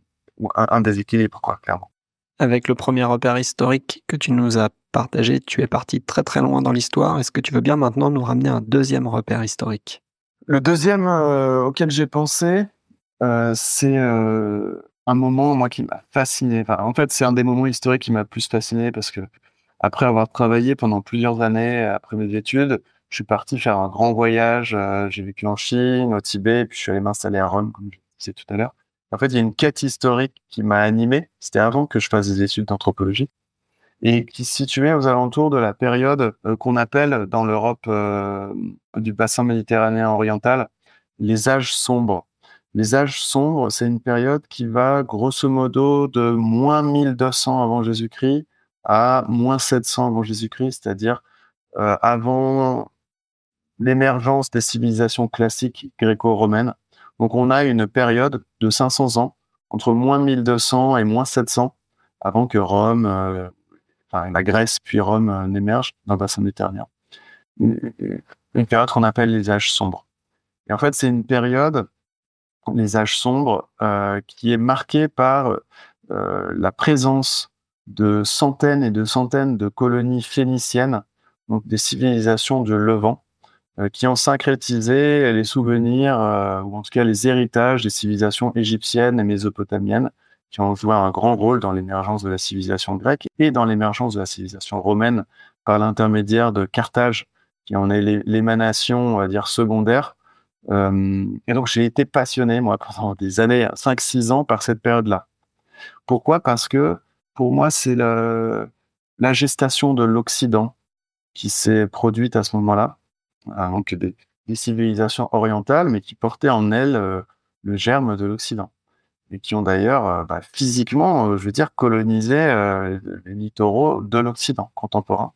Speaker 3: un déséquilibre, clairement.
Speaker 2: Avec le premier repère historique que tu nous as partagé, tu es parti très très loin dans l'histoire. Est-ce que tu veux bien maintenant nous ramener un deuxième repère historique ?
Speaker 3: Le deuxième auquel j'ai pensé, c'est un moment, moi, qui m'a fasciné. Enfin, en fait, c'est un des moments historiques qui m'a le plus fasciné, parce que après avoir travaillé pendant plusieurs années après mes études, je suis parti faire un grand voyage. J'ai vécu en Chine, au Tibet, puis je suis allé m'installer à Rome, comme je disais tout à l'heure. En fait, il y a une quête historique qui m'a animé. C'était avant que je fasse des études d'anthropologie, et qui se situait aux alentours de la période qu'on appelle dans l'Europe du bassin méditerranéen oriental les âges sombres. Les âges sombres, c'est une période qui va grosso modo de moins 1200 avant Jésus-Christ à moins 700 avant Jésus-Christ, c'est-à-dire avant l'émergence des civilisations classiques gréco-romaines. Donc on a une période de 500 ans, entre moins 1200 et moins 700, avant que Rome, la Grèce puis Rome n'émergent dans le bassin méditerranéen. Une période qu'on appelle les âges sombres. Et en fait, c'est une période les âges sombres, qui est marqué par la présence de centaines et de centaines de colonies phéniciennes, donc des civilisations du Levant, qui ont syncrétisé les souvenirs, ou en tout cas les héritages des civilisations égyptiennes et mésopotamiennes, qui ont joué un grand rôle dans l'émergence de la civilisation grecque et dans l'émergence de la civilisation romaine par l'intermédiaire de Carthage, qui en est l'émanation, on va dire, secondaire. Et donc j'ai été passionné, moi, pendant des années, 5-6 ans, par cette période-là. Pourquoi ? Parce que pour moi, c'est la gestation de l'Occident qui s'est produite à ce moment-là. Donc des civilisations orientales, mais qui portaient en elles le germe de l'Occident. Et qui ont d'ailleurs, physiquement, je veux dire, colonisé les littoraux de l'Occident contemporain,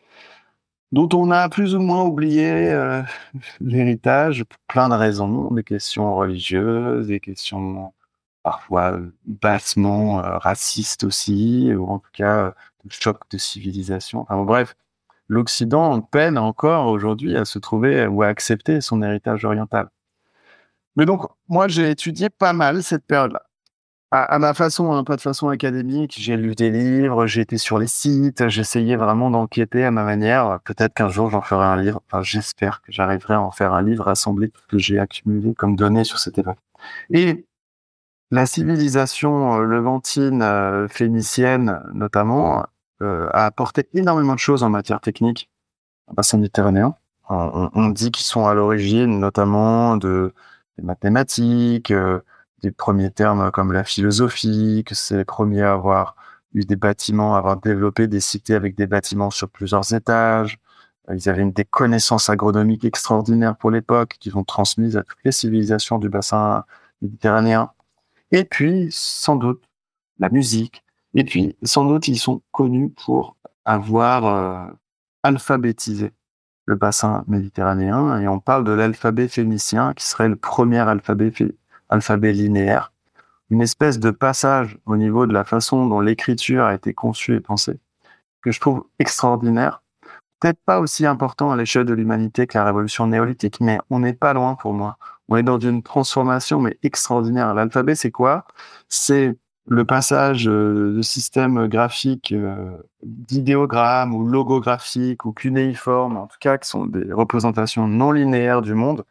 Speaker 3: dont on a plus ou moins oublié l'héritage pour plein de raisons, des questions religieuses, des questions parfois bassement racistes aussi, ou en tout cas de choc de civilisation. Enfin, bref, l'Occident peine encore aujourd'hui à se trouver ou à accepter son héritage oriental. Mais donc, moi, j'ai étudié pas mal cette période-là. À ma façon, hein, pas de façon académique. J'ai lu des livres, j'ai été sur les sites, j'essayais vraiment d'enquêter à ma manière. Peut-être qu'un jour, j'en ferai un livre. Enfin, j'espère que j'arriverai à en faire un livre, rassembler tout ce que j'ai accumulé comme données sur cette époque. Et la civilisation levantine, phénicienne notamment, a apporté énormément de choses en matière technique au bassin méditerranéen. On dit qu'ils sont à l'origine notamment des mathématiques, des premiers termes comme la philosophie, que c'est les premiers à avoir eu des bâtiments, à avoir développé des cités avec des bâtiments sur plusieurs étages. Ils avaient des connaissances agronomiques extraordinaires pour l'époque, qu'ils ont transmises à toutes les civilisations du bassin méditerranéen. Et puis, sans doute, la musique. Et puis, sans doute, ils sont connus pour avoir alphabétisé le bassin méditerranéen. Et on parle de l'alphabet phénicien, qui serait le premier alphabet linéaire. Une espèce de passage au niveau de la façon dont l'écriture a été conçue et pensée, que je trouve extraordinaire. Peut-être pas aussi important à l'échelle de l'humanité que la révolution néolithique, mais on n'est pas loin pour moi. On est dans une transformation, mais extraordinaire. L'alphabet, c'est quoi ? C'est le passage de systèmes graphiques, d'idéogrammes ou logographiques ou cunéiformes, en tout cas, qui sont des représentations non linéaires du monde,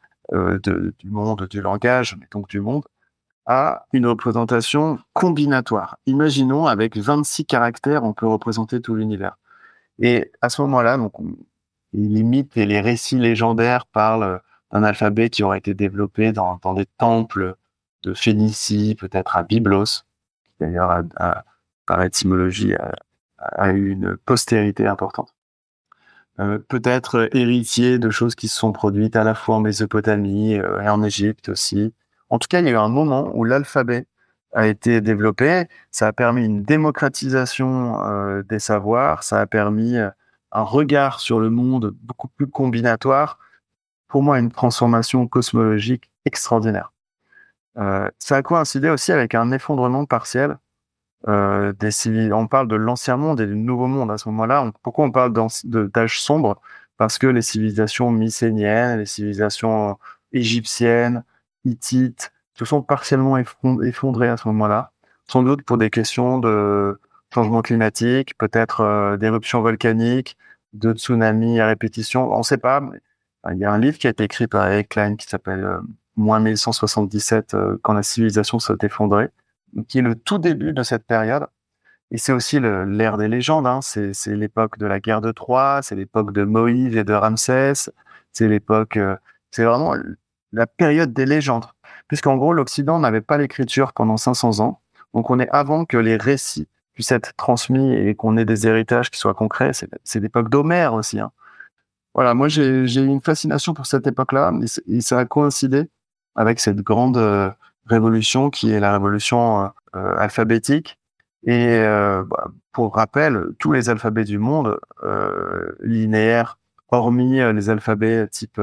Speaker 3: du langage, mais donc du monde, à une représentation combinatoire. Imaginons, avec 26 caractères, on peut représenter tout l'univers. Et à ce moment-là, donc, les mythes et les récits légendaires parlent d'un alphabet qui aurait été développé dans des temples de Phénicie, peut-être à Byblos, qui d'ailleurs, par étymologie, a eu une postérité importante. Peut-être héritier de choses qui se sont produites à la fois en Mésopotamie et en Égypte aussi. En tout cas, il y a eu un moment où l'alphabet a été développé. Ça a permis une démocratisation des savoirs. Ça a permis un regard sur le monde beaucoup plus combinatoire. Pour moi, une transformation cosmologique extraordinaire. Ça a coïncidé aussi avec un effondrement partiel des civils. On parle de l'ancien monde et du nouveau monde à ce moment-là. Pourquoi on parle d'âge sombre ? Parce que les civilisations mycéniennes, les civilisations égyptiennes, hittites, se sont partiellement effondrées à ce moment-là. Sans doute pour des questions de changement climatique, peut-être d'éruptions volcaniques, de tsunamis à répétition. On ne sait pas. Mais il y a un livre qui a été écrit par Eric Klein qui s'appelle Moins 1177, quand la civilisation s'est effondrée, qui est le tout début de cette période. Et c'est aussi l'ère des légendes, hein. C'est l'époque de la guerre de Troie, c'est l'époque de Moïse et de Ramsès, c'est l'époque, c'est vraiment la période des légendes. Puisqu'en gros, l'Occident n'avait pas l'écriture pendant 500 ans. Donc on est avant que les récits puissent être transmis et qu'on ait des héritages qui soient concrets. C'est l'époque d'Homère aussi, hein. Voilà, moi j'ai eu une fascination pour cette époque-là, et ça a coïncidé avec cette grande révolution qui est la révolution alphabétique. Et pour rappel, tous les alphabets du monde linéaires, hormis les alphabets type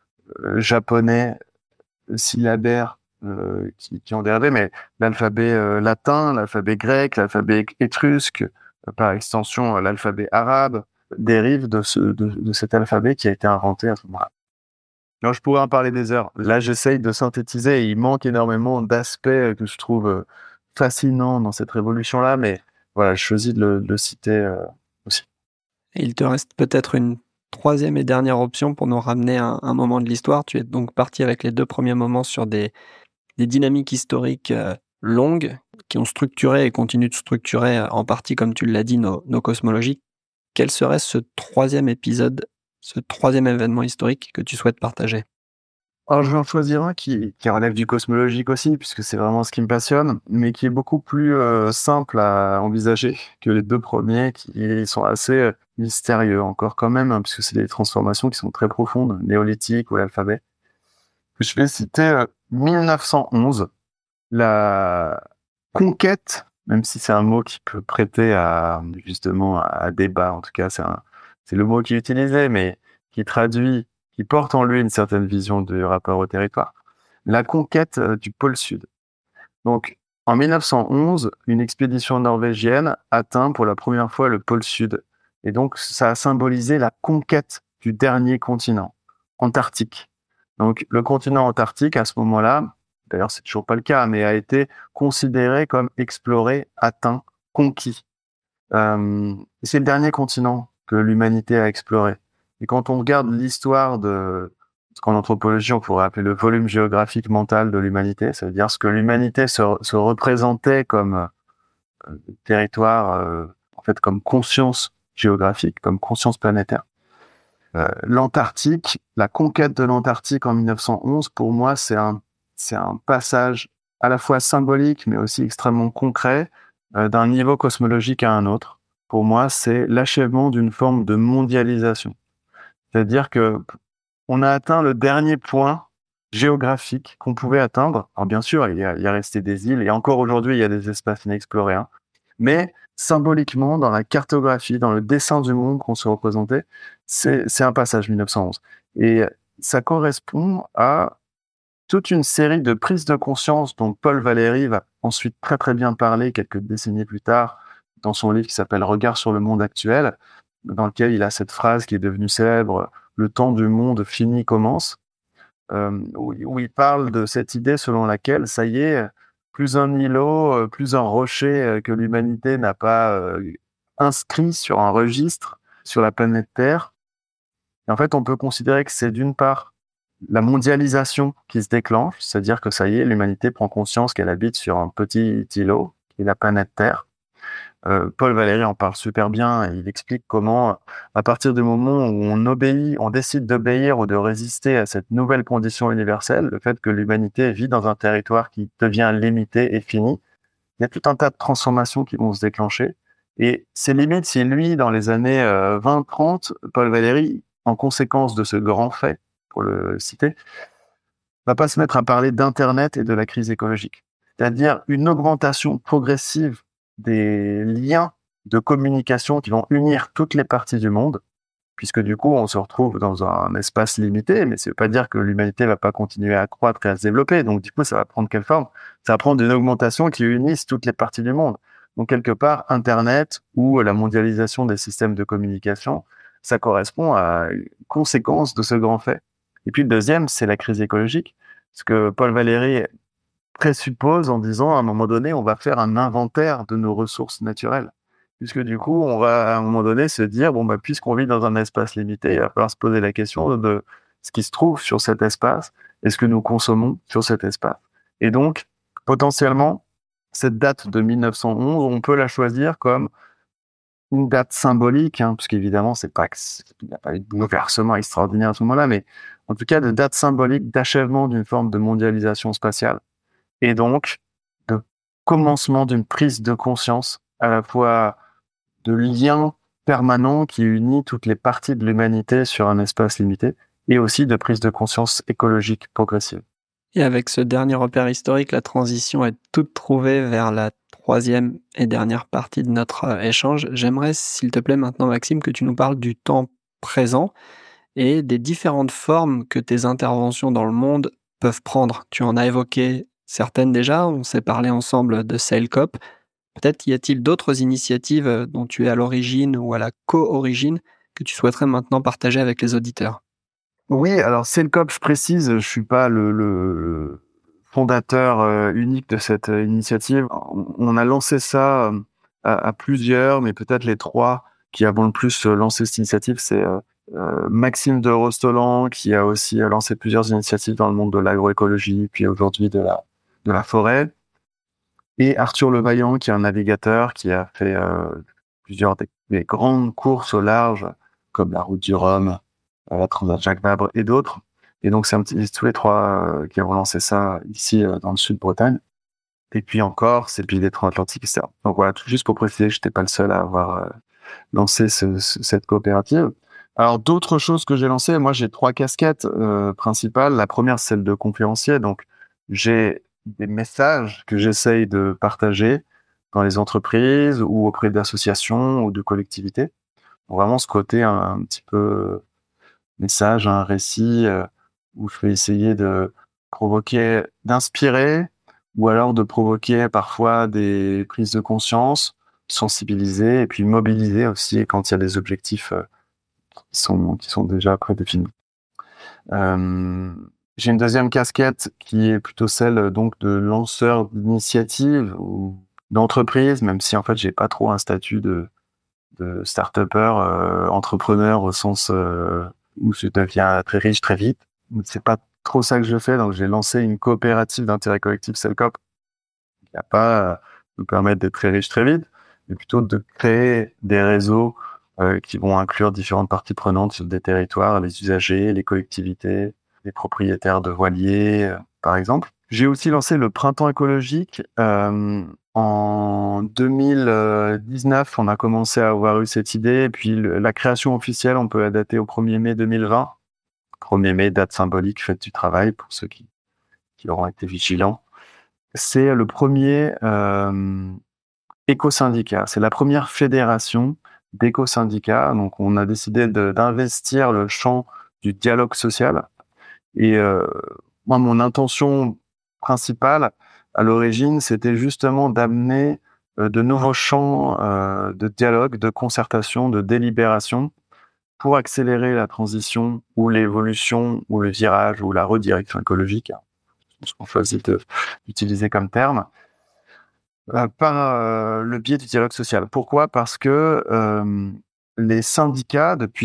Speaker 3: japonais, syllabaire, qui ont dérivé, mais l'alphabet latin, l'alphabet grec, l'alphabet étrusque, par extension l'alphabet arabe, dérive de cet alphabet qui a été inventé à ce moment-là. Alors, je pourrais en parler des heures. Là, j'essaye de synthétiser et il manque énormément d'aspects que je trouve fascinants dans cette révolution-là, mais voilà, je choisis de le citer aussi.
Speaker 2: Et il te reste peut-être une troisième et dernière option pour nous ramener à un moment de l'histoire. Tu es donc parti avec les 2 premiers moments sur des dynamiques historiques longues qui ont structuré et continuent de structurer en partie, comme tu l'as dit, nos cosmologies. Quel serait ce troisième épisode, ce troisième événement historique que tu souhaites partager?
Speaker 3: Alors, je vais en choisir un qui relève du cosmologique aussi, puisque c'est vraiment ce qui me passionne, mais qui est beaucoup plus simple à envisager que les 2 premiers, qui sont assez mystérieux encore quand même, hein, puisque c'est des transformations qui sont très profondes, néolithique ou l'alphabet. Je vais citer 1911, la conquête, même si c'est un mot qui peut prêter justement à débat, en tout cas c'est le mot qui est utilisé, mais qui porte en lui une certaine vision du rapport au territoire. La conquête du pôle Sud. Donc, en 1911, une expédition norvégienne atteint pour la première fois le pôle Sud. Et donc, ça a symbolisé la conquête du dernier continent, Antarctique. Donc, le continent antarctique, à ce moment-là, d'ailleurs, c'est toujours pas le cas, mais a été considéré comme exploré, atteint, conquis. C'est le dernier continent que l'humanité a exploré. Et quand on regarde l'histoire de ce qu'en anthropologie on pourrait appeler le volume géographique mental de l'humanité, ça veut dire ce que l'humanité se représentait comme territoire, en fait comme conscience géographique, comme conscience planétaire. L'Antarctique, la conquête de l'Antarctique en 1911, pour moi, c'est un passage à la fois symbolique, mais aussi extrêmement concret, d'un niveau cosmologique à un autre. Pour moi, c'est l'achèvement d'une forme de mondialisation. C'est-à-dire que on a atteint le dernier point géographique qu'on pouvait atteindre. Alors bien sûr, il y a resté des îles, et encore aujourd'hui, il y a des espaces inexplorés, hein. Mais symboliquement, dans la cartographie, dans le dessin du monde qu'on se représentait, c'est un passage 1911. Et ça correspond à toute une série de prises de conscience dont Paul Valéry va ensuite très très bien parler quelques décennies plus tard dans son livre qui s'appelle Regard sur le monde actuel, dans lequel il a cette phrase qui est devenue célèbre, le temps du monde fini commence, où il parle de cette idée selon laquelle, ça y est, plus un îlot, plus un rocher que l'humanité n'a pas inscrit sur un registre sur la planète Terre. Et en fait, on peut considérer que c'est d'une part la mondialisation qui se déclenche, c'est-à-dire que ça y est, l'humanité prend conscience qu'elle habite sur un petit îlot, qui est la planète Terre. Paul Valéry en parle super bien et il explique comment, à partir du moment où on décide d'obéir ou de résister à cette nouvelle condition universelle, le fait que l'humanité vit dans un territoire qui devient limité et fini, il y a tout un tas de transformations qui vont se déclencher. Et c'est limite si lui, dans les années 20-30, Paul Valéry, en conséquence de ce grand fait, pour le citer, va pas se mettre à parler d'Internet et de la crise écologique. C'est-à-dire une augmentation progressive des liens de communication qui vont unir toutes les parties du monde, puisque du coup, on se retrouve dans un espace limité, mais ça veut pas dire que l'humanité va pas continuer à croître et à se développer. Donc, du coup, ça va prendre quelle forme? Ça va prendre une augmentation qui unisse toutes les parties du monde. Donc, quelque part, Internet ou la mondialisation des systèmes de communication, ça correspond à une conséquence de ce grand fait. Et puis, le deuxième, c'est la crise écologique, ce que Paul Valéry présuppose en disant, à un moment donné, on va faire un inventaire de nos ressources naturelles. Puisque du coup, on va à un moment donné se dire, bon, puisqu'on vit dans un espace limité, il va falloir se poser la question de ce qui se trouve sur cet espace et ce que nous consommons sur cet espace. Et donc, potentiellement, cette date de 1911, on peut la choisir comme une date symbolique, hein, puisqu'évidemment, il n'y a pas eu de bouleversement extraordinaire à ce moment-là, mais en tout cas, de date symbolique d'achèvement d'une forme de mondialisation spatiale. Et donc, de commencement d'une prise de conscience, à la fois de lien permanent qui unit toutes les parties de l'humanité sur un espace limité, et aussi de prise de conscience écologique progressive.
Speaker 2: Et avec ce dernier repère historique, la transition est toute trouvée vers la troisième et dernière partie de notre échange. J'aimerais, s'il te plaît maintenant, Maxime, que tu nous parles du temps présent et des différentes formes que tes interventions dans le monde peuvent prendre. Tu en as évoqué certaines déjà, on s'est parlé ensemble de SailCop. Peut-être y a-t-il d'autres initiatives dont tu es à l'origine ou à la co-origine que tu souhaiterais maintenant partager avec les auditeurs?
Speaker 3: Oui, alors Cellcope, je précise, je suis pas le fondateur unique de cette initiative. On a lancé ça à plusieurs, mais peut-être les trois qui avons le plus lancé cette initiative, c'est Maxime de Rostolan, qui a aussi lancé plusieurs initiatives dans le monde de l'agroécologie, puis aujourd'hui de la forêt, et Arthur Levaillant, qui est un navigateur, qui a fait plusieurs des grandes courses au large, comme la Route du Rhum, la Transat Jacques Vabre et d'autres. Et donc, c'est tous les trois qui ont lancé ça ici dans le sud de Bretagne. Et puis encore, c'est le pilier transatlantique, etc. Donc voilà, juste pour préciser, je n'étais pas le seul à avoir lancé cette coopérative. Alors, d'autres choses que j'ai lancées, moi, j'ai trois casquettes principales. La première, c'est celle de conférencier. Donc, j'ai des messages que j'essaye de partager dans les entreprises ou auprès d'associations ou de collectivités. Donc, vraiment, ce côté un petit peu message, un récit où je vais essayer de provoquer, d'inspirer ou alors de provoquer parfois des prises de conscience, sensibiliser et puis mobiliser aussi quand il y a des objectifs qui sont déjà prédéfinis. J'ai une deuxième casquette qui est plutôt celle donc de lanceur d'initiative ou d'entreprise, même si en fait j'ai pas trop un statut de start-upper, entrepreneur au sens où je deviens très riche très vite. C'est pas trop ça que je fais, donc j'ai lancé une coopérative d'intérêt collectif Cellcope qui va pas nous permettre d'être très riche très vite, mais plutôt de créer des réseaux qui vont inclure différentes parties prenantes sur des territoires, les usagers, les collectivités, les propriétaires de voiliers, par exemple. J'ai aussi lancé le Printemps écologique. En 2019, on a commencé à avoir eu cette idée, et puis la création officielle, on peut la dater au 1er mai 2020. 1er mai, date symbolique, fête du travail, pour ceux qui auront été vigilants. C'est le premier éco-syndicat. C'est la première fédération d'éco-syndicats. Donc, on a décidé d'investir le champ du dialogue social. Et moi, mon intention principale, à l'origine, c'était justement d'amener de nouveaux champs de dialogue, de concertation, de délibération pour accélérer la transition ou l'évolution ou le virage ou la redirection écologique, ce qu'on choisit d'utiliser comme terme, par le biais du dialogue social. Pourquoi ? Parce que les syndicats, depuis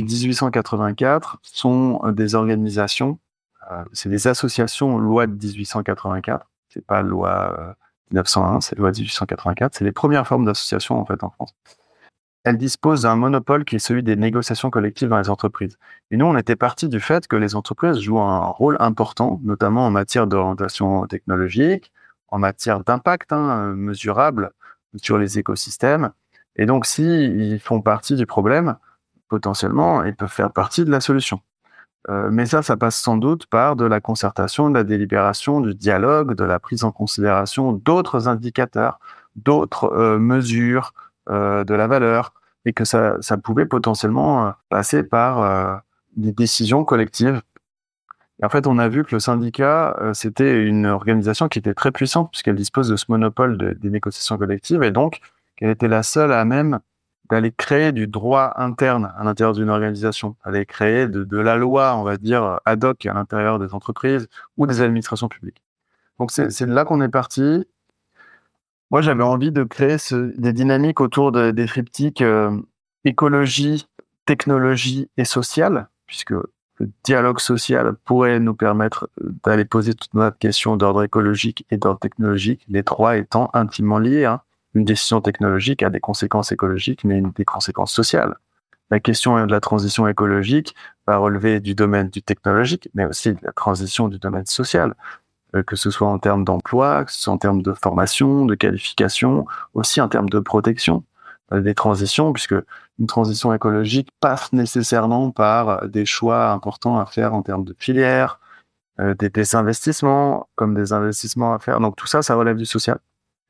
Speaker 3: 1884, sont des organisations, c'est des associations loi de 1884, c'est pas loi 1901, c'est loi de 1884, c'est les premières formes d'association en fait en France. Elles disposent d'un monopole qui est celui des négociations collectives dans les entreprises. Et nous, on était partis du fait que les entreprises jouent un rôle important, notamment en matière d'orientation technologique, en matière d'impact mesurable sur les écosystèmes. Et donc, s'ils font partie du problème, potentiellement, ils peuvent faire partie de la solution. Mais ça passe sans doute par de la concertation, de la délibération, du dialogue, de la prise en considération d'autres indicateurs, d'autres mesures de la valeur, et que ça pouvait potentiellement passer par des décisions collectives. Et en fait, on a vu que le syndicat, c'était une organisation qui était très puissante puisqu'elle dispose de ce monopole des négociations collectives, et donc qu'elle était la seule à même d'aller créer du droit interne à l'intérieur d'une organisation, d'aller créer de la loi, on va dire, ad hoc à l'intérieur des entreprises ou des administrations publiques. Donc c'est de là qu'on est parti. Moi, j'avais envie de créer des dynamiques autour des triptyques écologie, technologie et social, puisque le dialogue social pourrait nous permettre d'aller poser toute notre question d'ordre écologique et d'ordre technologique, les trois étant intimement liés. Une décision technologique a des conséquences écologiques, mais des conséquences sociales. La question de la transition écologique va relever du domaine du technologique, mais aussi de la transition du domaine social, que ce soit en termes d'emploi, que ce soit en termes de formation, de qualification, aussi en termes de protection des transitions, puisque une transition écologique passe nécessairement par des choix importants à faire en termes de filières, des investissements, comme des investissements à faire. Donc tout ça relève du social.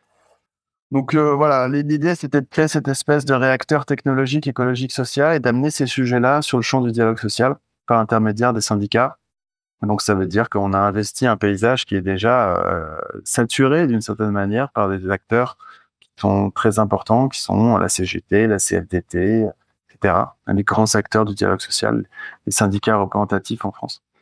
Speaker 3: Donc voilà, l'idée c'était de créer cette espèce de réacteur technologique, écologique, social et d'amener ces sujets-là sur le champ du dialogue social par l'intermédiaire des syndicats. Donc ça veut dire qu'on a investi un paysage qui est déjà saturé d'une certaine manière par des acteurs qui sont très importants, qui sont la CGT, la CFDT, etc. Les grands acteurs du dialogue social, les syndicats représentatifs en France.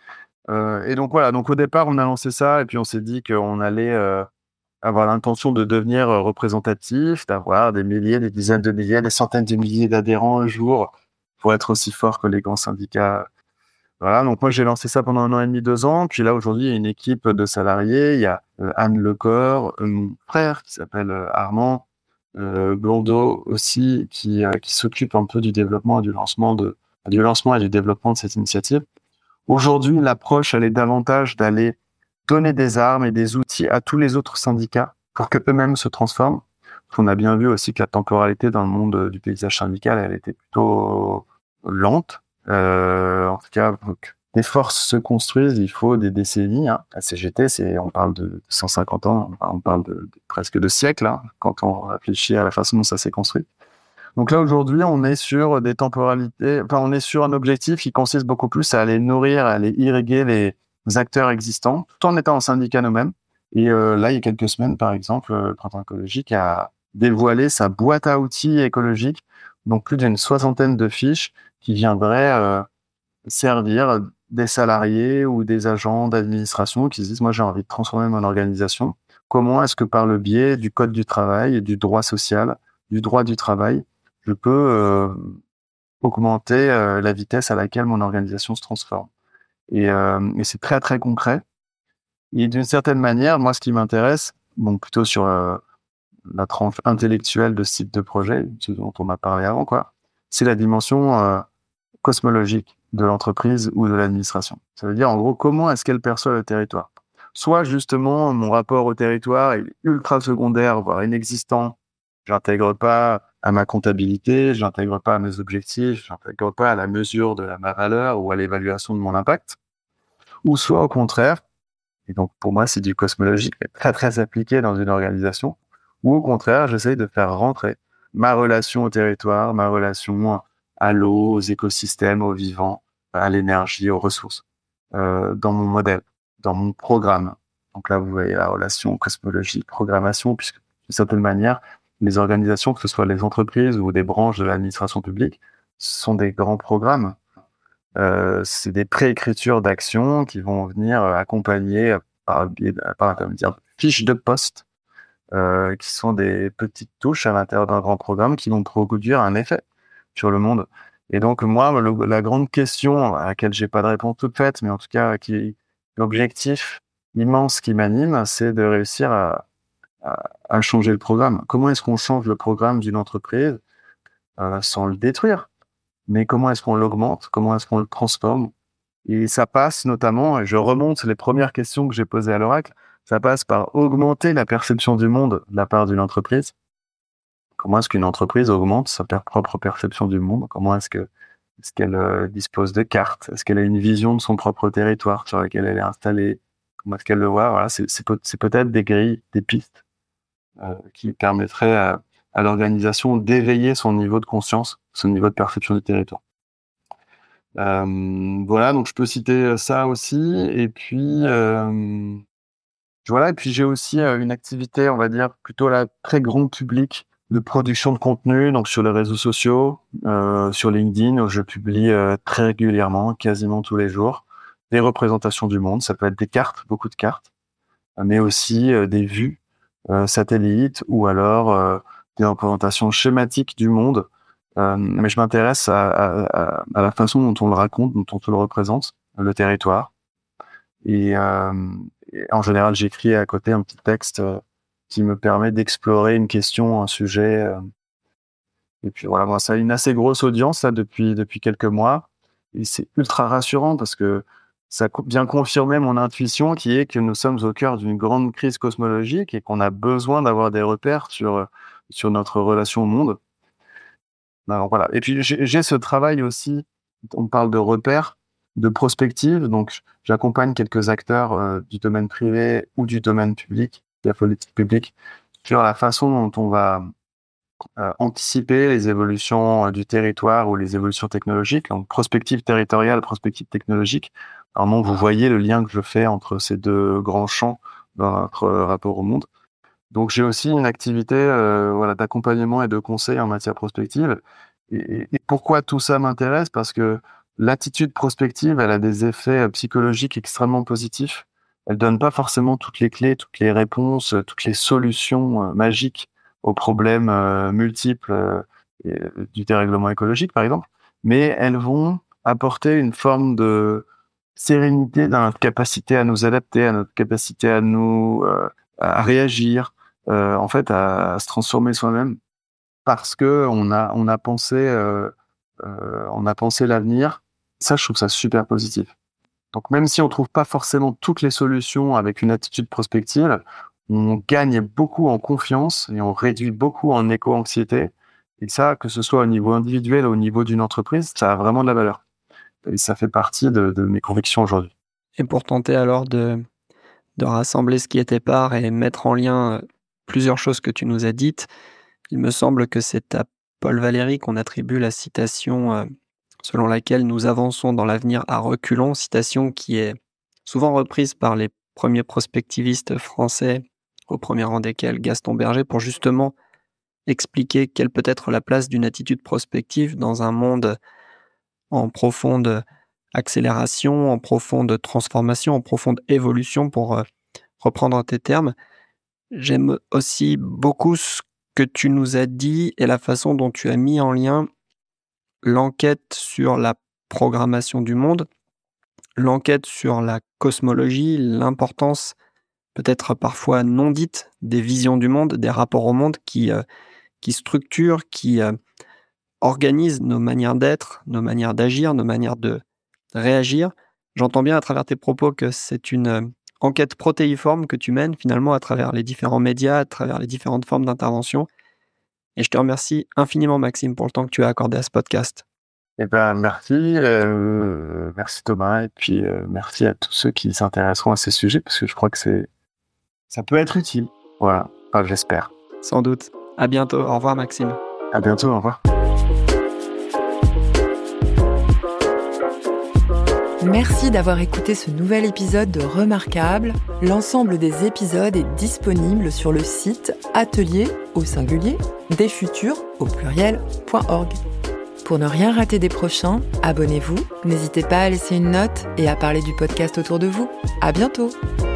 Speaker 3: Et donc voilà, donc au départ, on a lancé ça et puis on s'est dit qu'on allait avoir l'intention de devenir représentatif, d'avoir des milliers, des dizaines de milliers, des centaines de milliers d'adhérents un jour pour être aussi fort que les grands syndicats. Voilà, donc moi j'ai lancé ça pendant 1 an et demi, 2 ans. Puis là aujourd'hui, il y a une équipe de salariés. Il y a Anne Lecor, mon frère qui s'appelle Armand, Blondeau aussi, qui s'occupe un peu du développement et du lancement et du développement de cette initiative. Aujourd'hui, l'approche, elle est davantage d'aller donner des armes et des outils à tous les autres syndicats pour que eux-mêmes se transforment. On a bien vu aussi que la temporalité dans le monde du paysage syndical, elle était plutôt lente. En tout cas, pour que des forces se construisent, il faut des décennies. La CGT, on parle de 150 ans, on parle de presque de siècles, quand on réfléchit à la façon dont ça s'est construit. Donc là, aujourd'hui, on est sur des temporalités, on est sur un objectif qui consiste beaucoup plus à aller nourrir, à aller irriguer les acteurs existants, tout en étant en syndicat nous-mêmes. Et là, il y a quelques semaines, par exemple, le Printemps écologique a dévoilé sa boîte à outils écologique, donc plus d'une 60aine de fiches qui viendraient servir des salariés ou des agents d'administration qui se disent, moi, j'ai envie de transformer mon organisation. Comment est-ce que par le biais du code du travail, du droit social, du droit du travail, je peux augmenter la vitesse à laquelle mon organisation se transforme. Et c'est très, très concret. Et d'une certaine manière, moi, ce qui m'intéresse, bon, plutôt sur la tranche intellectuelle de ce type de projet, ce dont on m'a parlé avant, c'est la dimension cosmologique de l'entreprise ou de l'administration. Ça veut dire, en gros, comment est-ce qu'elle perçoit le territoire? Soit, justement, mon rapport au territoire est ultra secondaire, voire inexistant. J'intègre pas à ma comptabilité, j'intègre pas à mes objectifs, j'intègre pas à la mesure de ma valeur ou à l'évaluation de mon impact. Ou soit au contraire, et donc pour moi c'est du cosmologique, mais très très appliqué dans une organisation, ou au contraire j'essaye de faire rentrer ma relation au territoire, ma relation à l'eau, aux écosystèmes, aux vivants, à l'énergie, aux ressources, dans mon modèle, dans mon programme. Donc là vous voyez la relation cosmologique, programmation, puisque d'une certaine manière, les organisations, que ce soit les entreprises ou des branches de l'administration publique, ce sont des grands programmes. C'est des préécritures d'actions qui vont venir accompagner fiches de poste, qui sont des petites touches à l'intérieur d'un grand programme qui vont produire un effet sur le monde. Et donc moi, la grande question à laquelle j'ai pas de réponse toute faite, mais en tout cas l'objectif immense qui m'anime, c'est de réussir à changer le programme. Comment est-ce qu'on change le programme d'une entreprise sans le détruire? Mais comment est-ce qu'on l'augmente? Comment est-ce qu'on le transforme? Et ça passe notamment, et je remonte les premières questions que j'ai posées à l'Oracle, ça passe par augmenter la perception du monde de la part d'une entreprise. Comment est-ce qu'une entreprise augmente sa propre perception du monde? Comment est-ce qu'elle dispose de cartes? Est-ce qu'elle a une vision de son propre territoire sur laquelle elle est installée? Comment est-ce qu'elle le voit? Voilà, c'est peut-être des grilles, des pistes qui permettrait à l'organisation d'éveiller son niveau de conscience, son niveau de perception du territoire. Voilà, donc je peux citer ça aussi. Et puis voilà, et puis j'ai aussi une activité, on va dire, plutôt la très grand public de production de contenu, donc sur les réseaux sociaux, sur LinkedIn, où je publie très régulièrement, quasiment tous les jours, des représentations du monde. Ça peut être des cartes, beaucoup de cartes, mais aussi des vues satellites ou alors des représentations schématiques du monde. Mais je m'intéresse à la façon dont on le raconte, dont on le représente, le territoire. Et en général, j'écris à côté un petit texte qui me permet d'explorer une question, un sujet. Et puis voilà, moi, ça a une assez grosse audience là depuis quelques mois. Et c'est ultra rassurant parce que ça vient confirmer mon intuition qui est que nous sommes au cœur d'une grande crise cosmologique et qu'on a besoin d'avoir des repères sur notre relation au monde. Alors, voilà. Et puis j'ai ce travail aussi, on parle de repères, de prospective, donc j'accompagne quelques acteurs du domaine privé ou du domaine public, de la politique publique, sur la façon dont on va anticiper les évolutions du territoire ou les évolutions technologiques. Donc prospective territoriale, prospective technologique. Alors vous voyez le lien que je fais entre ces deux grands champs dans notre rapport au monde. Donc j'ai aussi une activité d'accompagnement et de conseil en matière prospective. Et pourquoi tout ça m'intéresse? Parce que l'attitude prospective, elle a des effets psychologiques extrêmement positifs. Elle donne pas forcément toutes les clés, toutes les réponses, toutes les solutions magiques aux problèmes multiples du dérèglement écologique, par exemple, mais elles vont apporter une forme de sérénité dans notre capacité à nous adapter, à notre capacité à nous à réagir, en fait, à se transformer soi-même, parce que on a pensé l'avenir. Ça, je trouve ça super positif. Donc, même si on trouve pas forcément toutes les solutions avec une attitude prospective, on gagne beaucoup en confiance et on réduit beaucoup en éco-anxiété. Et ça, que ce soit au niveau individuel ou au niveau d'une entreprise, ça a vraiment de la valeur. Et ça fait partie de mes convictions aujourd'hui.
Speaker 2: Et pour tenter alors de rassembler ce qui est épars et mettre en lien plusieurs choses que tu nous as dites, il me semble que c'est à Paul Valéry qu'on attribue la citation selon laquelle nous avançons dans l'avenir à reculons, citation qui est souvent reprise par les premiers prospectivistes français, au premier rang desquels Gaston Berger, pour justement expliquer quelle peut être la place d'une attitude prospective dans un monde en profonde accélération, en profonde transformation, en profonde évolution, pour reprendre tes termes. J'aime aussi beaucoup ce que tu nous as dit et la façon dont tu as mis en lien l'enquête sur la programmation du monde, l'enquête sur la cosmologie, l'importance peut-être parfois non dite des visions du monde, des rapports au monde qui structurent, qui organisent nos manières d'être, nos manières d'agir, nos manières de réagir. J'entends bien à travers tes propos que c'est une enquête protéiforme que tu mènes finalement à travers les différents médias, à travers les différentes formes d'intervention. Et je te remercie infiniment, Maxime, pour le temps que tu as accordé à ce podcast.
Speaker 3: Eh ben, merci Thomas, et puis merci à tous ceux qui s'intéresseront à ces sujets, parce que je crois que ça peut être utile. Voilà, enfin, j'espère.
Speaker 2: Sans doute. À bientôt. Au revoir, Maxime.
Speaker 3: À bientôt, au revoir.
Speaker 1: Merci d'avoir écouté ce nouvel épisode de Remarquable. L'ensemble des épisodes est disponible sur le site atelier au singulier desfuturs au pluriel.org. Pour ne rien rater des prochains, abonnez-vous, n'hésitez pas à laisser une note et à parler du podcast autour de vous. À bientôt!